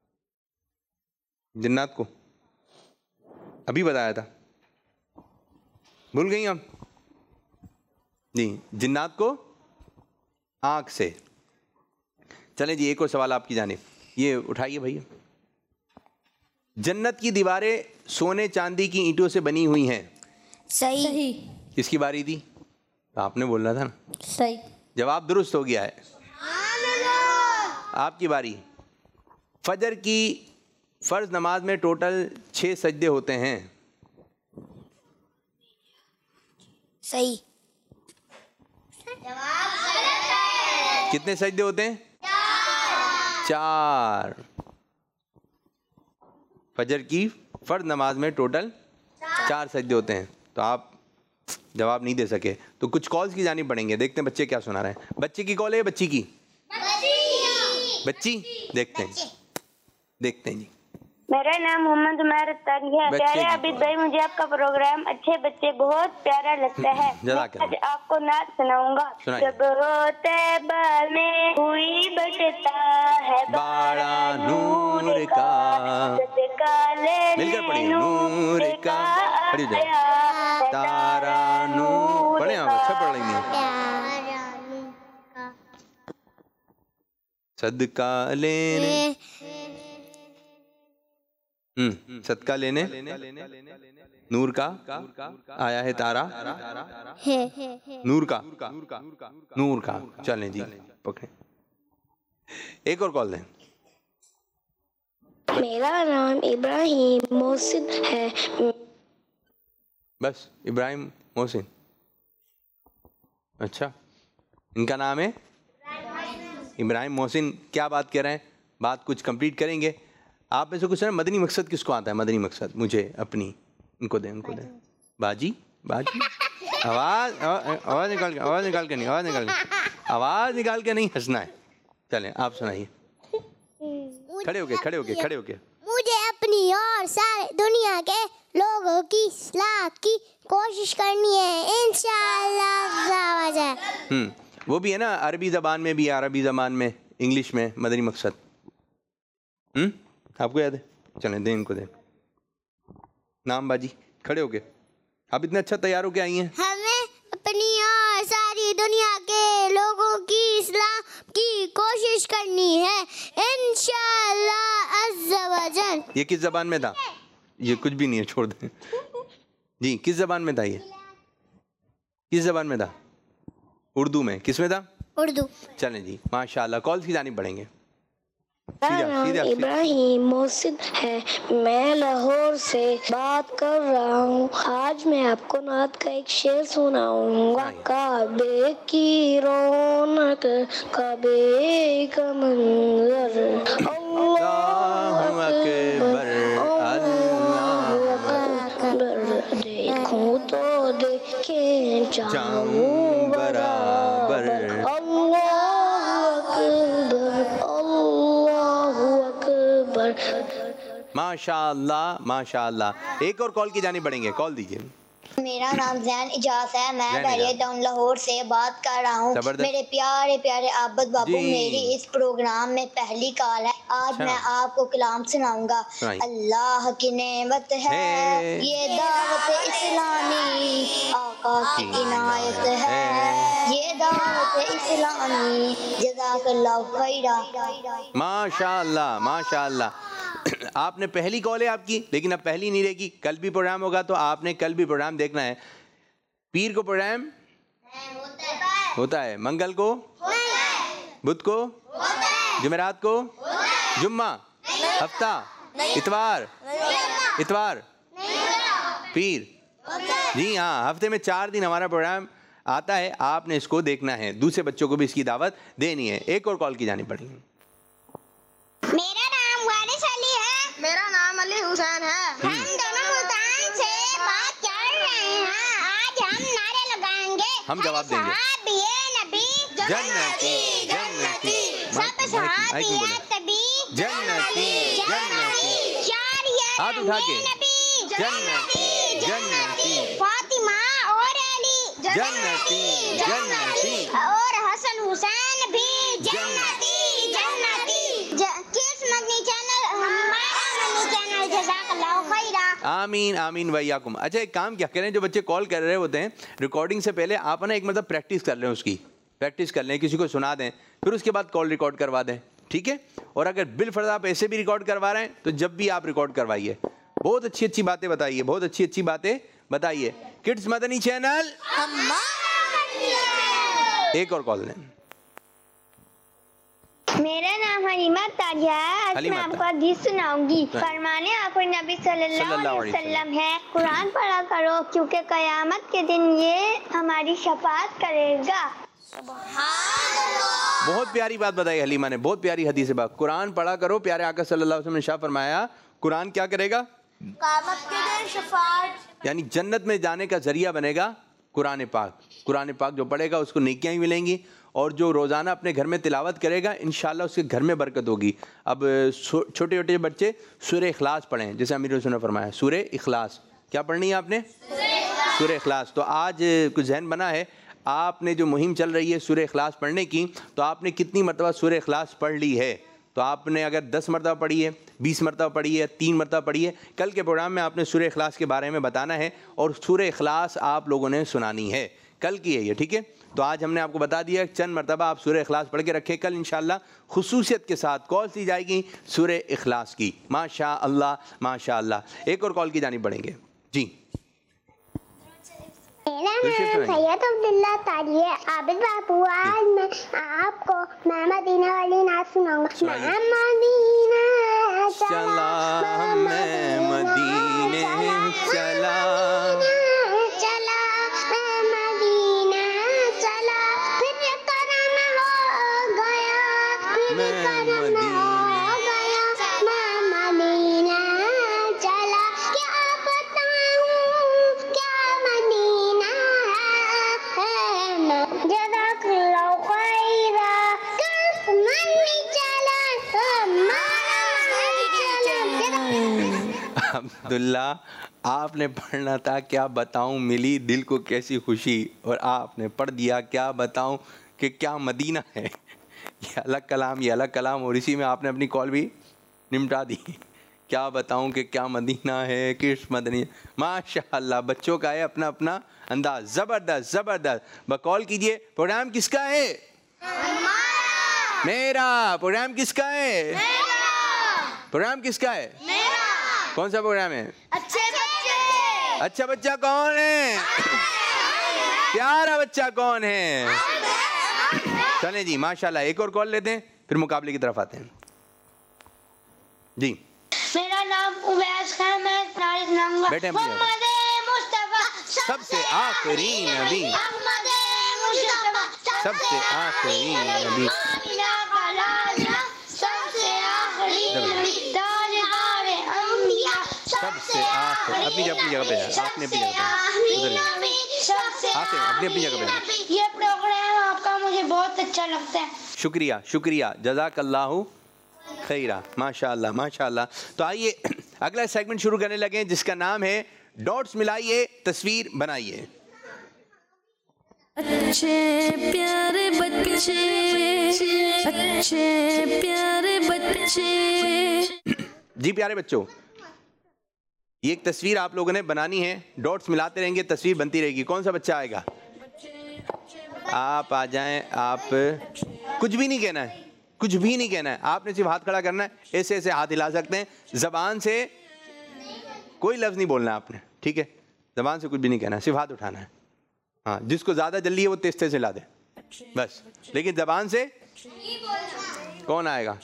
Speaker 2: जिन्नात को अभी बताया था, भूल गई हम? जी जिन्नात को आंख से। चलें जी, एक और सवाल आपकी जानिब, ये उठाइए भैया। जन्नत की दीवारें सोने चांदी की ईंटों से बनी हुई हैं।
Speaker 5: सही।
Speaker 1: सही।
Speaker 2: किसकी बारी थी? आपने बोलना था ना।
Speaker 1: सही।
Speaker 2: जवाब दुरुस्त हो गया है। आपकी बारी। फजर की फर्ज नमाज में टोटल छह सजदे होते हैं।
Speaker 5: सही।
Speaker 2: कितने सजदे होते हैं? चार। फजर की फर्ज नमाज में टोटल चार सजदे होते हैं। तो आप जवाब नहीं दे सके, तो कुछ कॉल्स की जानी पड़ेंगे। देखते हैं बच्चे क्या सुना रहे हैं। बच्चे की कॉल है, बच्ची की? बच्ची। देखते हैं देखते हैं जी।
Speaker 6: मेरा नाम मोहम्मद उमर अत्तारी है। प्यारे आबिद भाई, मुझे आपका प्रोग्राम अच्छे बच्चे बहुत प्यारा लगता है। मैं आज आपको नात सुनाऊंगा। जब तैबा में हुई बटता है
Speaker 2: बाड़ा नूर का, मिलकर पढ़िए। नूर का तारा नूर, पढ़े आप, अच्छा पढ़ लेंगे। सदका लेने, हम्म सदका लेने नूर का आया है तारा, नूर का नूर का। चलें जी, पकड़े। एक और कॉल दें।
Speaker 4: मेरा नाम इब्राहिम मोहसिन है।
Speaker 2: बस इब्राहिम मोहसिन। अच्छा, इनका नाम है इब्राहिम मोहसिन। क्या बात कर रहे हैं? बात कुछ कंप्लीट करेंगे। आप में से कुछ है, मदनी मकसद किसको आता है? मदनी मकसद मुझे अपनी, इनको दें, इनको दें। बाजी बाजी आवाज आवाज निकाल के, आवाज निकाल के नहीं, आवाज निकाल के, आवाज निकाल के नहीं हंसना है। चलें आप सुनाइए। खड़े होके खड़े होके खड़े होके।
Speaker 4: मुझे अपनी और सारे दुनिया के लोगों की इस्लाह की कोशिश करनी है, इंशाअल्लाह।
Speaker 2: हम्म वो भी है ना, अरबी ज़बान में भी, अरबी ज़बान में, इंग्लिश में, मदनी मकसद। हम्म आपको याद है? चलें दें इनको, दें नाम बाजी, खड़े हो गए। आप इतने अच्छा तैयार हो के आई हैं।
Speaker 4: हमें अपनी और सारी दुनिया के लोगों की इस्लाम की कोशिश करनी है इंशाअल्लाह अज़्ज़ा वजल।
Speaker 2: ये किस जबान में था? ये कुछ भी नहीं है, छोड़ दें जी। किस जबान में था ये? किस जबान में था? उर्दू में। किस में था?
Speaker 4: उर्दू।
Speaker 2: चलें जी, माशाल्लाह। कॉल की जानी पड़ेंगे।
Speaker 7: मेरा नाम इब्राहिम मोहसिन है, मैं लाहौर से बात कर रहा हूँ। आज मैं आपको नात का एक शेर सुनाऊंगा। काबे की रौनक, काबे का मंजर, अल्लाह अकबर, अल्लाह अकबर, देखूं तो देखे चाहूं बराबर,
Speaker 2: माशाअल्लाह माशाअल्लाह। एक और कॉल की जानी पड़ेंगे, कॉल दीजिए।
Speaker 8: मेरा नाम जैन इजाज है, मैं बहरिया टाउन लाहौर से बात कर रहा हूँ। मेरे प्यारे प्यारे आबद बाबू, मेरी इस प्रोग्राम में पहली कॉल है। आज मैं आपको कलाम सुनाऊंगा। अल्लाह की नेमत है ये दावत इस्लामी, आका की इनायत है ये दावत इस्लामी, जज़ाकल्लाहु खैरा।
Speaker 2: माशाअल्लाह माशाअल्लाह। आपने पहली कॉल है आपकी, लेकिन अब पहली नहीं रहेगी। कल भी प्रोग्राम होगा तो आपने कल भी प्रोग्राम देखना है। पीर को प्रोग्राम होता है, होता है। मंगल को, बुध को, जुमेरात को, जुम्मा, हफ्ता, इतवार, इतवार, पीर। जी हाँ, हफ्ते में चार दिन हमारा प्रोग्राम आता है। आपने इसको देखना है, दूसरे बच्चों को भी इसकी दावत देनी है। एक और कॉल की जानी पड़ेगी।
Speaker 4: मेरा नाम वारिस अली है।
Speaker 9: मेरा नाम अली हुसैन है।
Speaker 4: हम दोनों मुल्तान से बात कर रहे हैं। आज हम नारे लगाएंगे।
Speaker 2: हम जवाब देंगे।
Speaker 4: सहाबिए नबी
Speaker 2: जन्नती जन्नती,
Speaker 4: सब सहाबिए नबी
Speaker 2: जन्नती जन्नती,
Speaker 4: चार ये
Speaker 2: हाथ उठा के
Speaker 4: नबी
Speaker 2: जन्नती जन्नती,
Speaker 4: फातिमा और अली
Speaker 2: जन्नती जन्नती,
Speaker 4: और हसन हुसैन भी जन्नती जन्नती। किस मदनी चैनल, हमारा मदनी चैनल, जज़ाकल्लाहु खैरा।
Speaker 2: आमीन आमीन वैयाकुम। अच्छा एक काम क्या करें, जो बच्चे कॉल कर रहे होते हैं रिकॉर्डिंग से पहले आप ना एक मतलब प्रैक्टिस कर लें, उसकी प्रैक्टिस कर लें, किसी को सुना दें, फिर उसके बाद कॉल रिकॉर्ड करवा दें, ठीक है। और अगर बिलफर्ज आप ऐसे भी रिकॉर्ड करवा रहे हैं तो जब भी आप रिकॉर्ड करवाइए, बहुत अच्छी अच्छी बातें बताइए, बहुत अच्छी अच्छी बातें बताइए। Kids Madani channel. एक और कॉल लें।
Speaker 4: मेरा नाम हलीमा तारिया है। आज मैं आपको हदीस सुनाऊंगी। फरमाने आखिर नबी सल्लल्लाहु अलैहि वसल्लम है, कुरान पढ़ा करो क्योंकि कयामत के दिन ये हमारी शफाअत करेगा।
Speaker 2: बहुत प्यारी बात बताई हलीमा ने, बहुत प्यारी हदीस बात। कुरान पढ़ा करो, प्यारे आका सल्लल्लाहु अलैहि वसल्लम ने शाह फरमाया कुरान क्या करेगा?
Speaker 4: कयामत के दिन शफाअत,
Speaker 2: यानी जन्नत में जाने का जरिया बनेगा कुरान पाक। कुरान पाक जो पढ़ेगा उसको नेकियां ही मिलेंगी, और जो रोज़ाना अपने घर में तिलावत करेगा इंशाल्लाह उसके घर में बरकत होगी। अब छोटे छोटे बच्चे सूरह इखलास पढ़ें, जैसे अमीर हुसैन ने फरमाया सूरह इखलास। क्या पढ़नी है आपने? सूरह इखलास। तो आज कुछ जहन बना है, आपने जो मुहिम चल रही है सूरह इखलास पढ़ने की, तो आपने कितनी मरतबा सूरह इखलास पढ़ ली है? तो आपने अगर दस मरतबा पढ़ी है, बीस मरतबा पढ़ी है, तीन मरतबा पढ़ी है, कल के प्रोग्राम में आपने सूरह इखलास के बारे में बताना है और सूरह इखलास आप लोगों ने सुनानी है। कल की है ये, ठीक है। तो आज हमने आपको बता दिया चंद मरतबा आप सूरह इखलास पढ़ के रखें। कल इंशाअल्लाह खुसूसियत के साथ कॉल दी जाएगी सूरह इखलास की। माशा अल्लाह माशा अल्लाह। एक और कॉल की जानी पड़ेंगे जी।
Speaker 4: मेरा नाम सैयद अब्दुल्ला तारी है। आबिद बाबू, आज मैं आपको मैं मदीना वाली नात सुनाऊंगा। मैं मदीना
Speaker 2: चला, मैं मदीने चला,
Speaker 4: चला मैं मदीना चला, फिर करम हो गया, फिर करम हो गया, मैं मदीना चला। क्या बताऊं क्या मदीना है, मैं जज़ाकल्लाहु खैरा। किस मदनी चला,
Speaker 2: अब्दुल्ला आपने पढ़ना था क्या बताऊं मिली दिल को कैसी खुशी, और आपने पढ़ दिया क्या बताऊं कि क्या मदीना है। ये अलग कलाम, ये अलग कलाम, और इसी में आपने अपनी कॉल भी निपटा दी। क्या बताऊं कि क्या मदीना है, किस मदनी। माशाअल्लाह, बच्चों का है अपना अपना अंदाज। ज़बरदस्त ज़बरदस्त। बकौल कीजिए, प्रोग्राम किसका है? मेरा। प्रोग्राम किसका है? मेरा। प्रोग्राम किसका है? मेरा। कौन सा प्रोग्राम है?
Speaker 4: अच्छे बच्चे।
Speaker 2: अच्छा बच्चा कौन है? प्यारा बच्चा कौन है? चलें जी, माशाल्लाह। एक और कॉल लेते हैं, फिर मुकाबले की तरफ आते हैं जी।
Speaker 4: मेरा नाम उवैस है, मैं तारीफ नाऊंगा।
Speaker 2: बेटे
Speaker 4: मोहम्मद मुस्तफा
Speaker 2: सबसे आखिरी नबी,
Speaker 4: मोहम्मद मुस्तफा
Speaker 2: सबसे आखिरी नबी,
Speaker 4: सबसे आखिरी नबी, ताजदार अंबिया,
Speaker 2: सबसे आखिरी। अपनी जगह अपनी जगह पे है, आपने अपनी जगह पे उधर आके अपनी अपनी जगह पे।
Speaker 4: ये प्रोग्राम आपका मुझे बहुत अच्छा लगता है।
Speaker 2: शुक्रिया शुक्रिया, जज़ाकल्लाहु खैरा। माशाअल्लाह माशाअल्लाह। तो आइए अगला सेगमेंट शुरू करने लगे, जिसका नाम है डॉट्स मिलाइए, तस्वीर बनाइए।
Speaker 10: अच्छे प्यारे बच्चे, अच्छे प्यारे बच्चे।
Speaker 2: जी प्यारे बच्चों, ये एक तस्वीर आप लोगों ने बनानी है। डॉट्स मिलाते रहेंगे, तस्वीर बनती रहेगी। कौन सा बच्चा आएगा? आप आ जाएं। आप कुछ भी नहीं कहना है, कुछ भी नहीं कहना है, आपने सिर्फ हाथ खड़ा करना है। ऐसे ऐसे हाथ हिला सकते हैं, जबान से कोई लफ्ज़ नहीं बोलना है आपने, ठीक है? जबान से कुछ भी नहीं कहना है, सिर्फ हाथ उठाना है। हाँ, जिसको ज़्यादा जल्दी है वो तेज तेज हिला दे बस, लेकिन जबान से कौन आएगा?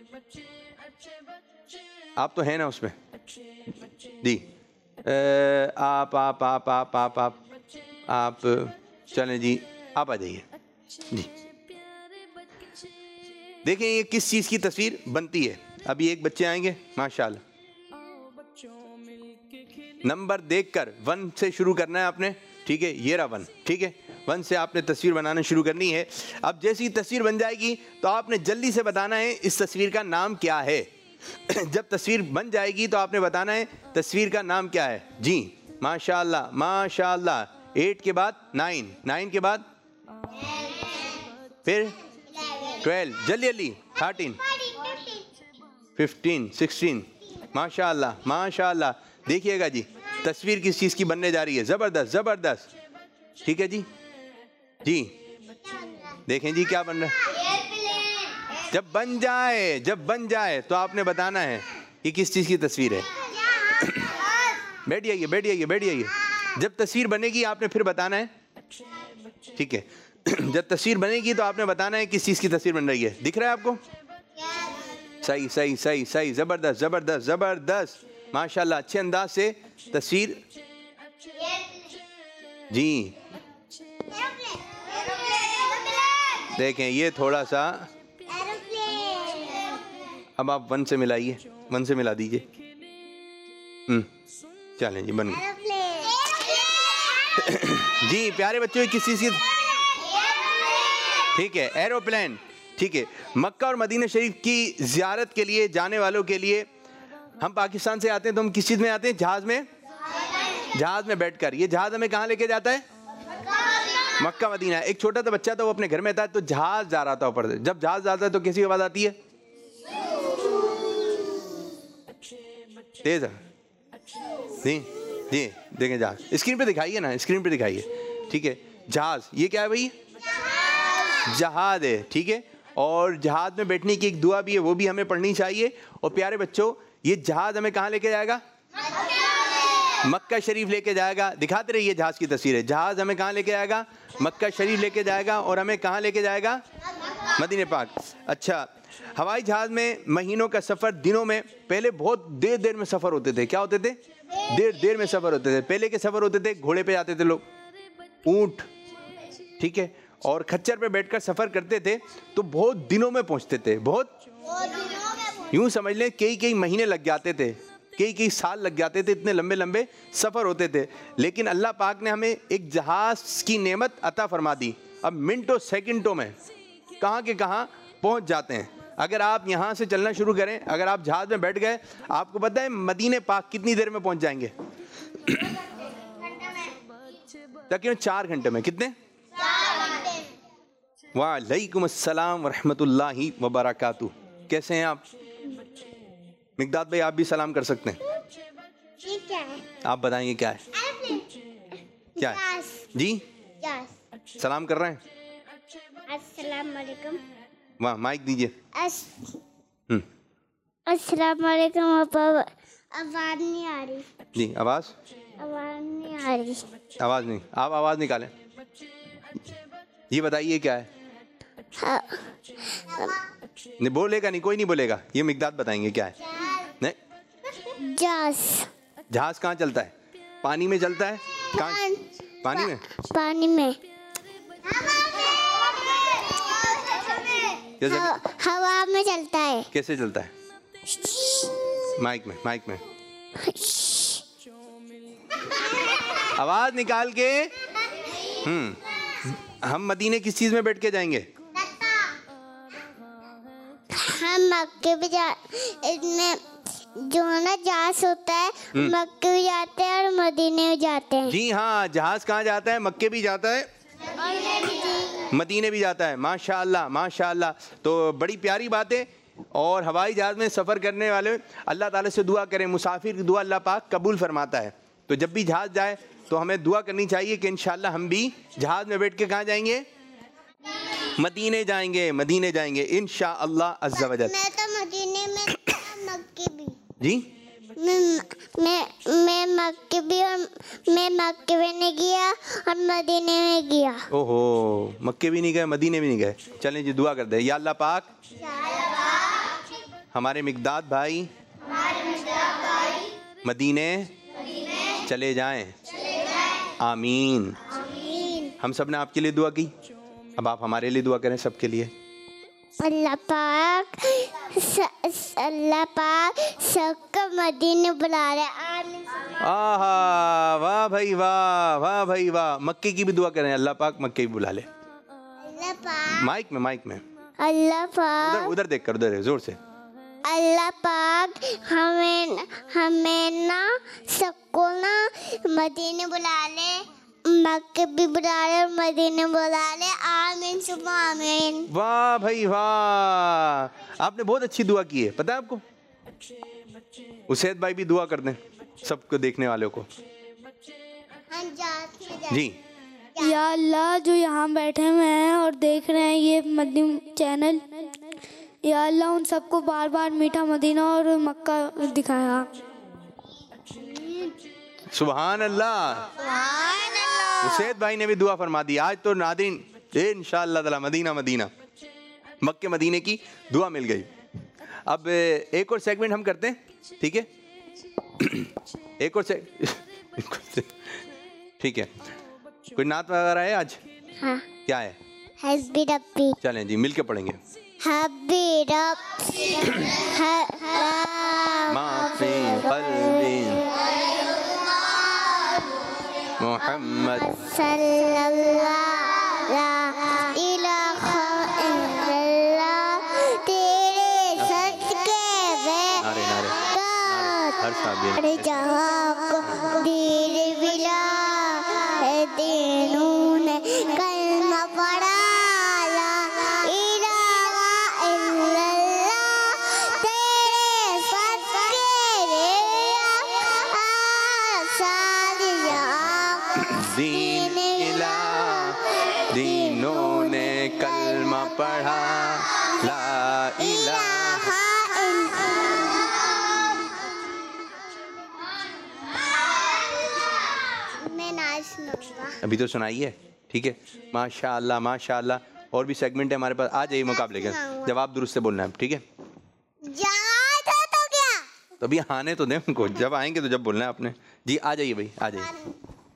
Speaker 2: आप तो हैं ना उसमें जी। आप आप आप आप आप आप आप चलें जी, आप आ जाइए जी। देखें ये किस चीज़ की तस्वीर बनती है। अभी एक बच्चे आएंगे माशाल्लाह। नंबर देखकर वन से शुरू करना है आपने, ठीक है? ये रहा वन, ठीक है? वन से आपने तस्वीर बनाना शुरू करनी है। अब जैसी तस्वीर बन जाएगी तो आपने जल्दी से बताना है इस तस्वीर का नाम क्या है। जब तस्वीर बन जाएगी तो आपने बताना है तस्वीर का नाम क्या है जी। माशाल्लाह माशाल्लाह। एट के बाद नाइन, नाइन के बाद फिर ट्वेल्व, जल्दी जल्दी थर्टीन, फिफ्टीन, सिक्सटीन। माशाल्लाह माशाल्लाह। देखिएगा जी तस्वीर किस चीज़ की बनने जा रही है। ज़बरदस्त ज़बरदस्त, ठीक है जी जी। देखें जी क्या बन रहा है। जब बन जाए जब बन जाए तो आपने बताना है कि किस चीज़ की तस्वीर है। बैठ जाइए बैठ जाइए बैठ जाइए। जब तस्वीर बनेगी आपने फिर बताना है, ठीक है? जब तस्वीर बनेगी तो आपने बताना है किस चीज़ की तस्वीर बन रही है। दिख रहा है आपको? सही सही सही सही, ज़बरदस्त ज़बरदस्त ज़बरदस्त। माशाल्लाह, अच्छे अंदाज से तस्वीर जी। देखें ये थोड़ा सा, अब आप वन से मिलाइए, वन से मिला दीजिए। हम्म चलें जी, बन गए जी। प्यारे बच्चों, किस चीज़ की? ठीक है, एरोप्लेन, ठीक है। मक्का और मदीना शरीफ की ज़ियारत के लिए जाने वालों के लिए, हम पाकिस्तान से आते हैं तो हम किस चीज़ में आते हैं? जहाज़ में, जहाज़ में बैठकर। ये जहाज़ हमें कहाँ लेके जाता है? Mecca Medina. एक छोटा सा बच्चा था, वो अपने घर में था, तो जहाज़ जा रहा था ऊपर से। जब जहाज़ जाता है तो कैसी आवाज़ आती है? तेज है जी जी। देखें जहाज़, स्क्रीन पे दिखाइए ना, स्क्रीन पे दिखाइए, ठीक है? जहाज़, ये क्या है भाई? जहाज़ है, ठीक है? और जहाज़ में बैठने की एक दुआ भी है, वो भी हमें पढ़नी चाहिए। और प्यारे बच्चों, ये जहाज़ हमें कहाँ लेके जाएगा? मक्का शरीफ लेके जाएगा। दिखाते रहिए जहाज़ की तस्वीर है। जहाज़ हमें कहाँ लेके जाएगा? मक्का शरीफ लेके जाएगा। और हमें कहाँ लेके जाएगा? मदीने पाक। अच्छा, हवाई जहाज़ में महीनों का सफ़र, दिनों में, पहले बहुत देर देर में सफ़र होते थे। क्या होते थे? देर देर में सफ़र होते थे। पहले के सफ़र होते थे, घोड़े पे जाते थे लोग, ऊँट, ठीक है? और खच्चर पे बैठकर सफ़र करते थे तो बहुत दिनों में पहुँचते थे। बहुत यूँ समझ लें कई कई महीने लग जाते थे, कई कई साल लग जाते थे, इतने लंबे लंबे सफ़र होते थे। लेकिन अल्लाह पाक ने हमें एक जहाज़ की नेमत अता फरमा दी। अब मिनटों सेकंडों में कहाँ के कहाँ पहुँच जाते हैं। अगर आप यहाँ से चलना शुरू करें, अगर आप जहाज़ में बैठ गए, आपको पता है मदीने पाक कितनी देर में पहुँच जाएंगे? तकरीबन चार घंटे में। कितने? वालेकुम अस्सलाम व रहमतुल्लाहि व बरकातुहू। कैसे हैं आप? मिकदाद भाई आप भी सलाम कर सकते हैं।
Speaker 4: ये क्या है?
Speaker 2: आप बताएंगे क्या है? क्या है जी? सलाम कर रहे हैं।
Speaker 4: अस्सलाम वालेकुम।
Speaker 2: वाह, माइक दीजिए। हम्म
Speaker 4: अस्सलाम वालेकुम। आवाज नहीं आ रही
Speaker 2: जी। आवाज
Speaker 4: आवाज नहीं आ रही
Speaker 2: आवाज नहीं। आप आवाज निकालें। ये बताइए क्या है?
Speaker 4: हाँ।
Speaker 2: नहीं बोलेगा नहीं, कोई नहीं बोलेगा। ये मिकदाद बताएंगे क्या है। नहीं,
Speaker 4: जहाज।
Speaker 2: जहाज कहाँ चलता है? पानी में चलता है? कहाँ? पानी में?
Speaker 4: पानी में।
Speaker 2: हवा,
Speaker 4: हवा में चलता है।
Speaker 2: कैसे चलता है? माइक में माइक में आवाज निकाल के। हम्म हम मदीने किस चीज में बैठ के जाएंगे?
Speaker 4: हम मक्के भी जा इसमें जो ना जहाज होता है, मक्के भी जाते हैं और मदीने भी जाते हैं।
Speaker 2: जी हाँ, जहाज कहाँ जाता है? मक्के भी जाता है, मदीने भी जाता है। माशाअल्लाह माशाअल्लाह। तो बड़ी प्यारी बात है। और हवाई जहाज में सफ़र करने वाले अल्लाह ताला से दुआ करें, मुसाफिर की दुआ अल्लाह पाक कबूल फरमाता है। तो जब भी जहाज जाए तो हमें दुआ करनी चाहिए कि इंशाअल्लाह हम भी जहाज में बैठ के कहाँ जाएंगे? मदीने जाएंगे, मदीने जाएंगे इंशाअल्लाह अज़्ज़ा वजल।
Speaker 4: मैं तो मदीने में मक्के भी
Speaker 2: जी
Speaker 4: मैं मैं मैं मक्के भी और मैं मक्के भी नहीं गया और मदीने में गया।
Speaker 2: ओहो, मक्के भी नहीं गए, मदीने भी नहीं गए। चलें जी दुआ कर दे। या अल्लाह पाक हमारे मिकदाद भाई मदीने चले जाएं, आमीन। हम सब ने आपके लिए दुआ की, अब आप हमारे लिए दुआ करें सबके लिए।
Speaker 4: अल्लाह पाक अल्लाह पाक सबको मदीने बुला रहे। आमीन।
Speaker 2: आहा, वाह भाई वाह, वाह भाई वाह। मक्के की भी दुआ करें, अल्लाह पाक मक्के भी बुला ले।
Speaker 4: अल्लाह पाक
Speaker 2: माइक में माइक में
Speaker 4: अल्लाह पाक
Speaker 2: उधर उधर देख कर, उधर जोर से।
Speaker 4: अल्लाह पाक हमें हमें ना सबको ना मदीने बुला ले, मक्के भी बुला ले और मदीने बुला ले। आमीन सुबह आमीन।
Speaker 2: वाह भाई वाह, आपने बहुत अच्छी दुआ की है। पता है आपको, उसैद भाई भी दुआ कर दें सबको देखने वालों को। जी।
Speaker 10: या अल्लाह, जो यहाँ बैठे हुए हैं और देख रहे हैं ये मदीन चैनल, या अल्लाह उन सबको बार बार मीठा मदीना और मक्का दिखाया।
Speaker 2: सुभान अल्लाह। उसैद भाई ने भी दुआ फरमा दी। आज तो नादिन इंशाअल्लाह ताला मदीना मदीना मक्के मदीने की दुआ मिल गई। अब एक और सेगमेंट हम करते हैं, ठीक है? एक और से ठीक है। कोई नात वगैरह है आज?
Speaker 4: हाँ।
Speaker 2: क्या है?
Speaker 4: हस्बी रब्बी।
Speaker 2: चलें जी मिलके पढ़ेंगे।
Speaker 4: हस्बी रब्बी
Speaker 2: माफी क़ल्बी मोहम्मद
Speaker 4: सल्लल्लाहु ला इलाहा इल्लल्लाह। तेरे सदके में
Speaker 2: नारे नारे हर साबिर
Speaker 4: अरे जहाँ को दीर बिला दीनों ने कलमा पढ़ा ला इलाहा इल्लल्लाह। तेरे सदके में सारिया
Speaker 2: दीन इला दीनों ने कलमा पढ़ा ला इलाहा।
Speaker 4: मैं नाच सुनाऊंगा।
Speaker 2: अभी तो सुनाइए, ठीक है? माशाअल्लाह माशाअल्लाह। और भी सेगमेंट है हमारे पास, आ जाइए मुकाबले के। जवाब दुरुस्त से बोलना है, ठीक है?
Speaker 4: तो क्या?
Speaker 2: तो अभी आने तो दें उनको, जब आएंगे तो जब बोलना है आपने। जी आ जाइए भाई, आ जाइए।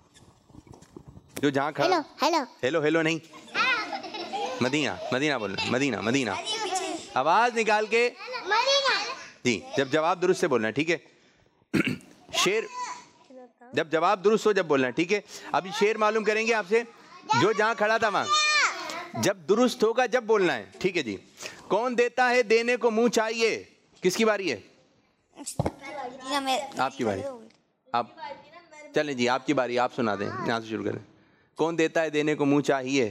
Speaker 2: जो जहाँ खड़ा
Speaker 4: हेलो हेलो
Speaker 2: हेलो हेलो नहीं, मदीना मदीना बोलना, मदीना मदीना। आवाज निकाल के जी, जब जवाब दुरुस्त से बोलना है, ठीक है? शेर जब जवाब दुरुस्त हो जब बोलना है, ठीक है? अभी शेर मालूम करेंगे आपसे, जो जहाँ खड़ा था वहाँ जब दुरुस्त होगा जब बोलना है, ठीक है जी? कौन देता है देने को मुंह चाहिए? किसकी बारी है? आपकी बारी। आप चलें जी, आपकी बारी, आप सुना दें, यहाँ से शुरू करें। कौन देता है देने को मुंह चाहिए?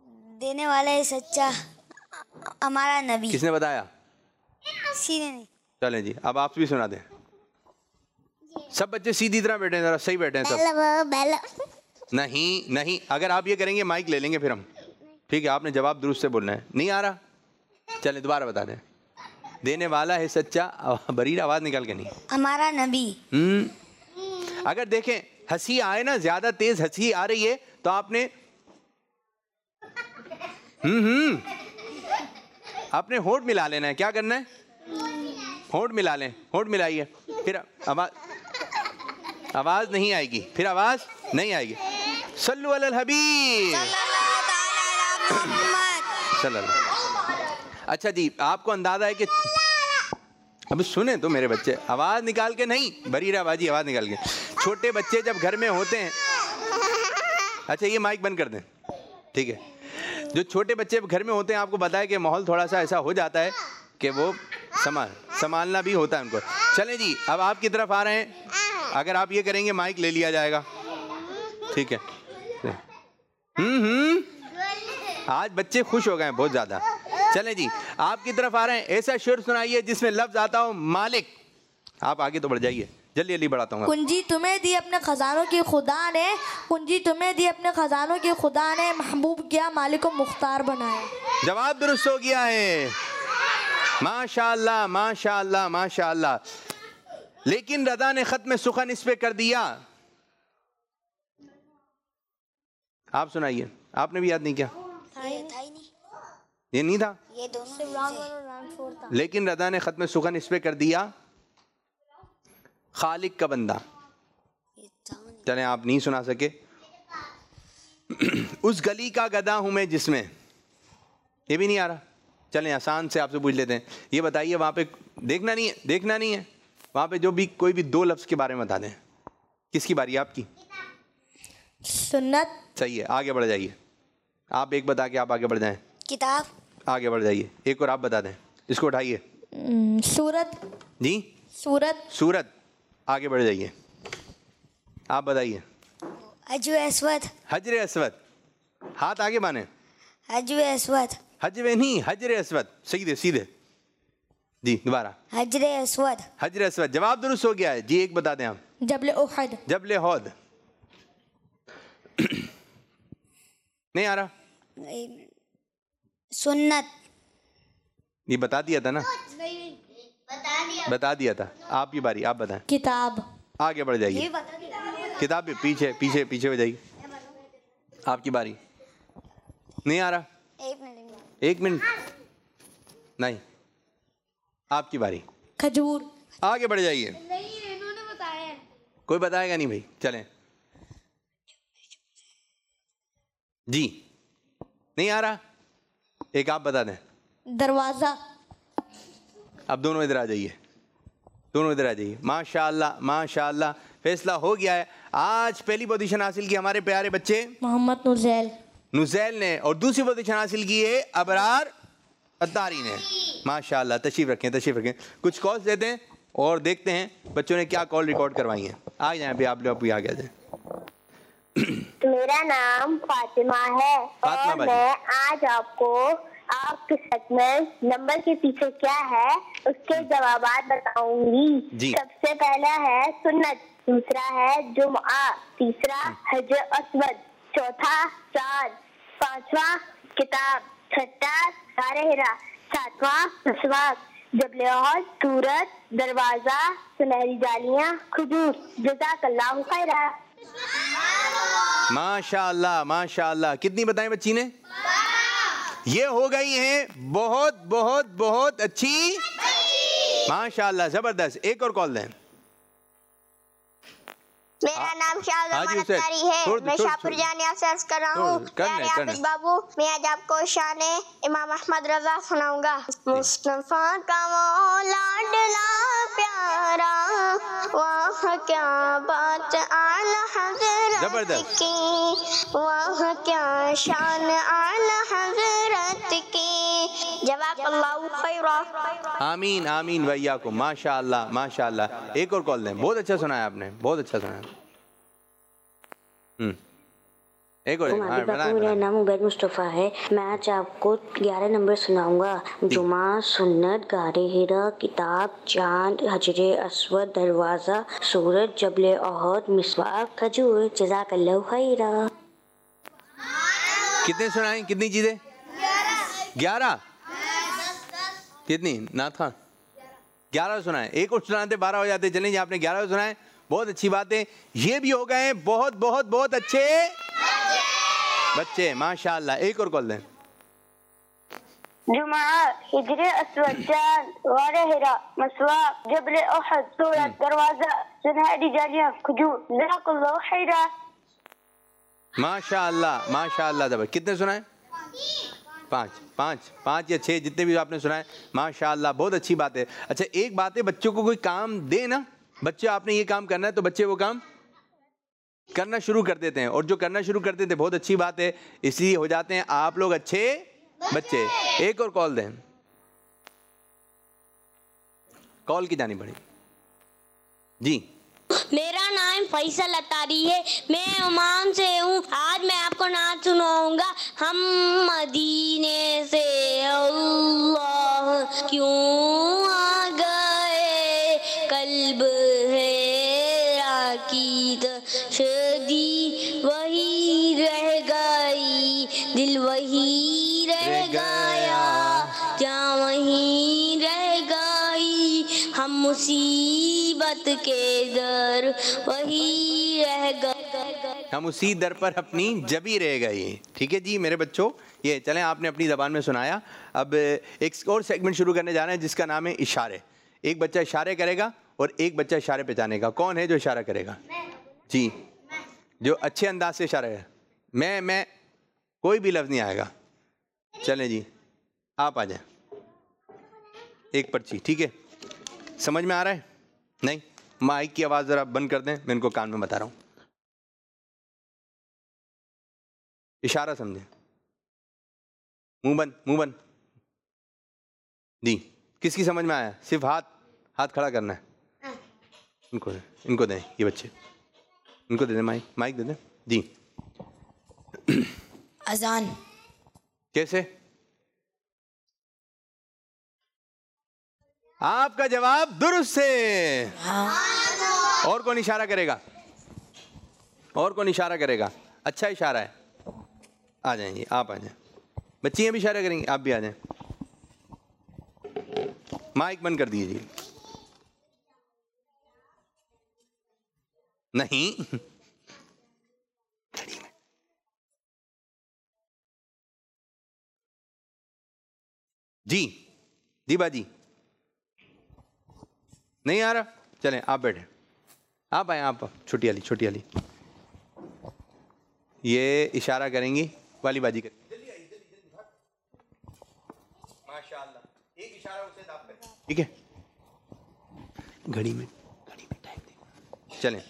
Speaker 5: देने वाला है सच्चा हमारा नबी।
Speaker 2: किसने बताया?
Speaker 5: सीने नहीं।
Speaker 2: चलें जी, अब आप भी सुना दें। सब बच्चे सीधी तरह बैठे हैं, जरा सही बैठे हैं सब। नहीं नहीं, अगर आप ये करेंगे माइक ले लेंगे फिर हम। ठीक है, आपने जवाब दुरुस्त से बोलना है। नहीं आ रहा, चले दोबारा बता दें। देने वाला है सच्चा, बरीर आवाज निकाल के नहीं।
Speaker 5: हमारा नबी।
Speaker 2: हम्म अगर देखें हंसी आए ना, ज्यादा तेज हंसी आ रही है तो आपने हम्म हम्म आपने होंठ मिला लेना है। क्या करना है? होंठ मिला लें, होंठ मिलाइए, फिर आवाज आवाज नहीं आएगी, फिर आवाज नहीं आएगी। सल्लु अलल हबीब सल्लल्लाहु। अच्छा जी, आपको अंदाजा है कि अब सुने तो मेरे बच्चे, आवाज निकाल के नहीं, बरीरा बाजी आवाज निकाल के। छोटे बच्चे जब घर में होते हैं, अच्छा ये माइक बंद कर दें, ठीक है। जो छोटे बच्चे घर में होते हैं, आपको पता है कि माहौल थोड़ा सा ऐसा हो जाता है कि वो संभाल संभालना भी होता है उनको। चलें जी, अब आपकी तरफ आ रहे हैं। अगर आप ये करेंगे माइक ले लिया जाएगा, ठीक है। हम्म हम्म आज बच्चे खुश हो गए बहुत ज्यादा। चलें जी, आपकी तरफ आ रहे हैं। ऐसा शेर सुनाइए जिसमें लफ्ज आता हो मालिक। आप आगे तो बढ़ जाइए, जल्दी जल्दी बढ़ाता हूँ।
Speaker 1: कुंजी तुम्हें दी अपने खजानों की खुदा ने, कुंजी तुम्हें दी अपने खजानों की खुदा ने, महबूब किया मालिक को मुख्तार बनाया।
Speaker 2: जवाब दुरुस्त हो गया है, माशाअल्लाह माशाअल्लाह माशाअल्लाह। लेकिन रदा ने खत्म सुखन इस पे कर दिया। आप सुनाइए, आपने भी याद नहीं किया? ये नहीं था,
Speaker 5: ये दोनों।
Speaker 2: लेकिन रदा ने खत्म सुखन इस पे कर दिया खालिक का बंदा। चलें, आप नहीं सुना सके। उस गली का गधा हूं मैं जिसमें, ये भी नहीं आ रहा। चलें, आसान से आपसे पूछ लेते हैं। ये बताइए, वहां पे देखना नहीं है, देखना नहीं है, वहां पे जो भी कोई भी दो लफ्ज के बारे में बता दें। किसकी बारी? आपकी।
Speaker 1: सुन्नत।
Speaker 2: सही है, आगे बढ़ जाइए। आप एक बता के आप आगे बढ़ जाएं।
Speaker 5: किताब।
Speaker 2: आगे बढ़ जाइए, एक और आप बता दें। इसको उठाइए।
Speaker 1: सूरत।
Speaker 2: जी,
Speaker 1: सूरत।
Speaker 2: सूरत। आगे बढ़ जाइए, आप बताइए।
Speaker 5: हजर अस्वद।
Speaker 2: हजर अस्वद, हाथ आगे बाने।
Speaker 5: हजर अस्वद।
Speaker 2: हजवे नहीं, हजर अस्वद। सीधे सीधे जी, दोबारा।
Speaker 5: हजर अस्वद।
Speaker 2: हजर अस्वद, जवाब दुरुस्त हो गया है जी। एक बता दें आप।
Speaker 1: जबले उहद।
Speaker 2: जबले हौद। नहीं आ रहा।
Speaker 5: सुन्नत।
Speaker 2: ये बता दिया था ना?
Speaker 4: नहीं, बता दिया
Speaker 2: बता दिया था। आपकी बारी, आप बताएं।
Speaker 1: किताब।
Speaker 2: आगे बढ़ जाइए। किताब भी पीछे पीछे पीछे हो जाइए। आपकी बारी। नहीं आ रहा।
Speaker 5: एक मिनट।
Speaker 2: एक मिनट नहीं, आपकी बारी।
Speaker 1: खजूर।
Speaker 2: आगे बढ़ जाइए।
Speaker 9: नहीं, इन्होंने बताया।
Speaker 2: कोई बताएगा नहीं भाई, चलें जी। नहीं आ रहा, एक आप बता दें।
Speaker 1: दरवाजा।
Speaker 2: अब दोनों इधर आ जाइए, दोनों इधर आ जाइए। माशाअल्लाह माशाअल्लाह, फैसला हो गया है। आज पहली पोजीशन हासिल की हमारे प्यारे बच्चे
Speaker 1: मोहम्मद नुज़ैल
Speaker 2: नुज़ैल ने, और दूसरी पोजीशन हासिल की है अबरार अत्तारी ने। माशाअल्लाह, तशरीफ रखें तशरीफ रखें। कुछ कॉल्स देते हैं और देखते हैं बच्चों ने क्या कॉल रिकॉर्ड करवाई हैं। आ जाए भी आप लोग, आ गया जाए।
Speaker 6: मेरा नाम फातिमा है और मैं आज आपको आपके सेगमेंट नंबर के पीछे क्या है उसके जवाब बताऊंगी। सबसे पहला है सुन्नत, दूसरा है जुम्आ, तीसरा हजर अस्वद, चौथा चांद, पांचवा किताब, छठा सारेहरा, सातवां मिसवाक, जबले उहद, सूरत, दरवाजा, सुनहरी जालियां, खजूर। जज़ाकल्लाहु खैरा।
Speaker 2: माशाअल्लाह माशाअल्लाह। कितनी बताएं बच्ची ने? ये हो गई हैं बहुत बहुत बहुत अच्छी, माशाअल्लाह, जबरदस्त। एक और कॉल दें।
Speaker 4: मेरा नाम शाहजहां अत्तारी है, मैं शाहपुर जानिया से अर्ज कर रहा हूँ। प्यारे हाफिज बाबू, मैं आज आपको शान इमाम अहमद रजा सुनाऊंगा। मुस्तफा का वो लाडला प्यारा, वाह क्या बात आला हज़रत की, वाह क्या शान आला हज़रत की। जज़ाकल्लाहु खैरा।
Speaker 2: आमीन आमीन वैयाकुम। माशाअल्लाह माशाअल्लाह। एक और कॉल दें। बहुत अच्छा सुनाया आपने, बहुत अच्छा सुनाया। हम्म एक और
Speaker 7: हाँ, मेरा नाम उबैद मुस्तफ़ा है। मैं आज आपको ग्यारह नंबर सुनाऊंगा। जुमा, सुन्नत, गारे हिरा, किताब, चांद, हजरे अस्वद, दरवाजा, सूरज, जबले ओहद, मिसवाक, खजूर, जज़ाकल्लाहु खैरा।
Speaker 2: कितने सुनाएं? कितनी चीजें? ग्यारह। कितनी? नाथ खान ग्यारह सुनाए। एक और सुनाते बारह हो जाते। चलें, आपने ग्यारह सुनाए, बहुत अच्छी बात है। ये भी हो गए बहुत बहुत बहुत अच्छे बच्चे, माशाल्लाह। एक और कॉल दें।
Speaker 6: जुमा, हिजरे अस्वद, चांद, गारे हिरा, मिसवाक, जबले ओहद, सूरज, दरवाजा, सुनहरी जालियां, खजूर, जज़ाकल्लाहु खैरा।
Speaker 2: माशाल्लाह माशाल्लाह। जबर। कितने सुनाए? पाँच पाँच पाँच या छः, जितने भी आपने सुनाए, माशाल्लाह, बहुत अच्छी बात है। अच्छा, एक बात है, बच्चों को कोई काम दे ना, बच्चे आपने ये काम करना है तो बच्चे वो काम करना शुरू कर देते हैं, और जो करना शुरू कर देते हैं बहुत अच्छी बात है, इसलिए हो जाते हैं आप लोग अच्छे बच्चे। एक और कॉल दें। कॉल की जानी पड़ी जी।
Speaker 11: मेरा नाम फैसल अतारी है, मैं ओमान से हूँ। आज मैं आपको नात सुनाऊंगा। हम मदीने से अल्लाह क्यों आ गए, कल्ब है आकीद शदी वही रह गई, दिल वही रह गया, जहाँ वही रह गई, हम मुसीबत के दर वही रह गए,
Speaker 2: हम उसी दर पर अपनी जबी रह गए। ठीक है जी मेरे बच्चों, ये चलें, आपने अपनी ज़बान में सुनाया। अब एक और सेगमेंट शुरू करने जा रहे हैं जिसका नाम है इशारे। एक बच्चा इशारे करेगा और एक बच्चा इशारे पहचानेगा। कौन है जो इशारा करेगा? जी, जो अच्छे अंदाज से इशारा है। मैं मैं कोई भी लफ्ज़ नहीं आएगा। चलें जी, आप आ जाएं। एक पर्ची, ठीक है? समझ में आ रहा है? नहीं? माइक की आवाज़ ज़रा बंद कर दें, मैं इनको कान में बता रहा हूँ। इशारा समझें। मुंह बंद, मुंह बंद जी। किसकी समझ में आया? सिर्फ हाथ हाथ खड़ा करना है। इनको दें, इनको दें, ये बच्चे इनको दे दें माइक, माइक दे दें जी।
Speaker 3: अजान।
Speaker 2: कैसे? आपका जवाब दुरुस्त से। हाँ। और कौन इशारा करेगा? और कौन इशारा करेगा? अच्छा इशारा है, आ जाएंगे, आप आ जाएं। बच्चियां भी इशारा करेंगी, आप भी आ जाएं। माइक बंद कर दीजिए। नहीं, जी दीबा जी नहीं आ रहा। चलें, आप बैठे, आप आए, आप छोटी वाली, छोटी वाली ये इशारा करेंगी, वाली बाजी करें। जल्दी आइए, जल्दी जल्दी। माशाल्लाह, एक इशारा उसे आप करें, ठीक है? घड़ी में घड़ी में टाइम देखो। चलें,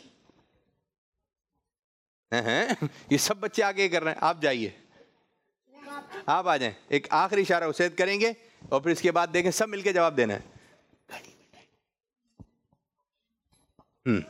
Speaker 2: हैं हैं ये सब बच्चे आगे कर रहे हैं, आप जाइए, आप आ जाएं। एक आखिरी इशारा उसे करेंगे और फिर इसके बाद देखें, सब मिलके जवाब देना है। हम्म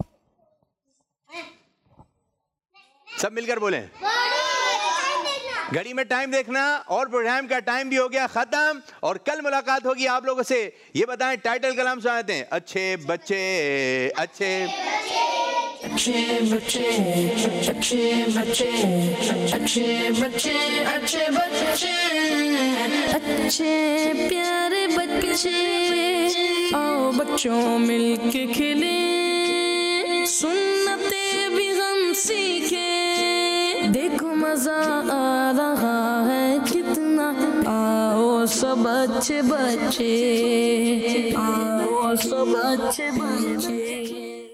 Speaker 2: सब मिलकर बोलें। घड़ी में टाइम देखना, और प्रोग्राम का टाइम भी हो गया खत्म, और कल मुलाकात होगी आप लोगों से। ये बताएं, टाइटल कलाम सुनाते हैं। अच्छे बच्चे, अच्छे
Speaker 12: अच्छे बच्चे, अच्छे बच्चे, अच्छे बच्चे, अच्छे बच्चे, अच्छे प्यारे बच्चे, आओ बच्चों मिलके खेले, सुन्नते भी हम सीखे, देखो मजा आ रहा है कितना, आओ सब अच्छे बच्चे, आओ सब अच्छे बच्चे।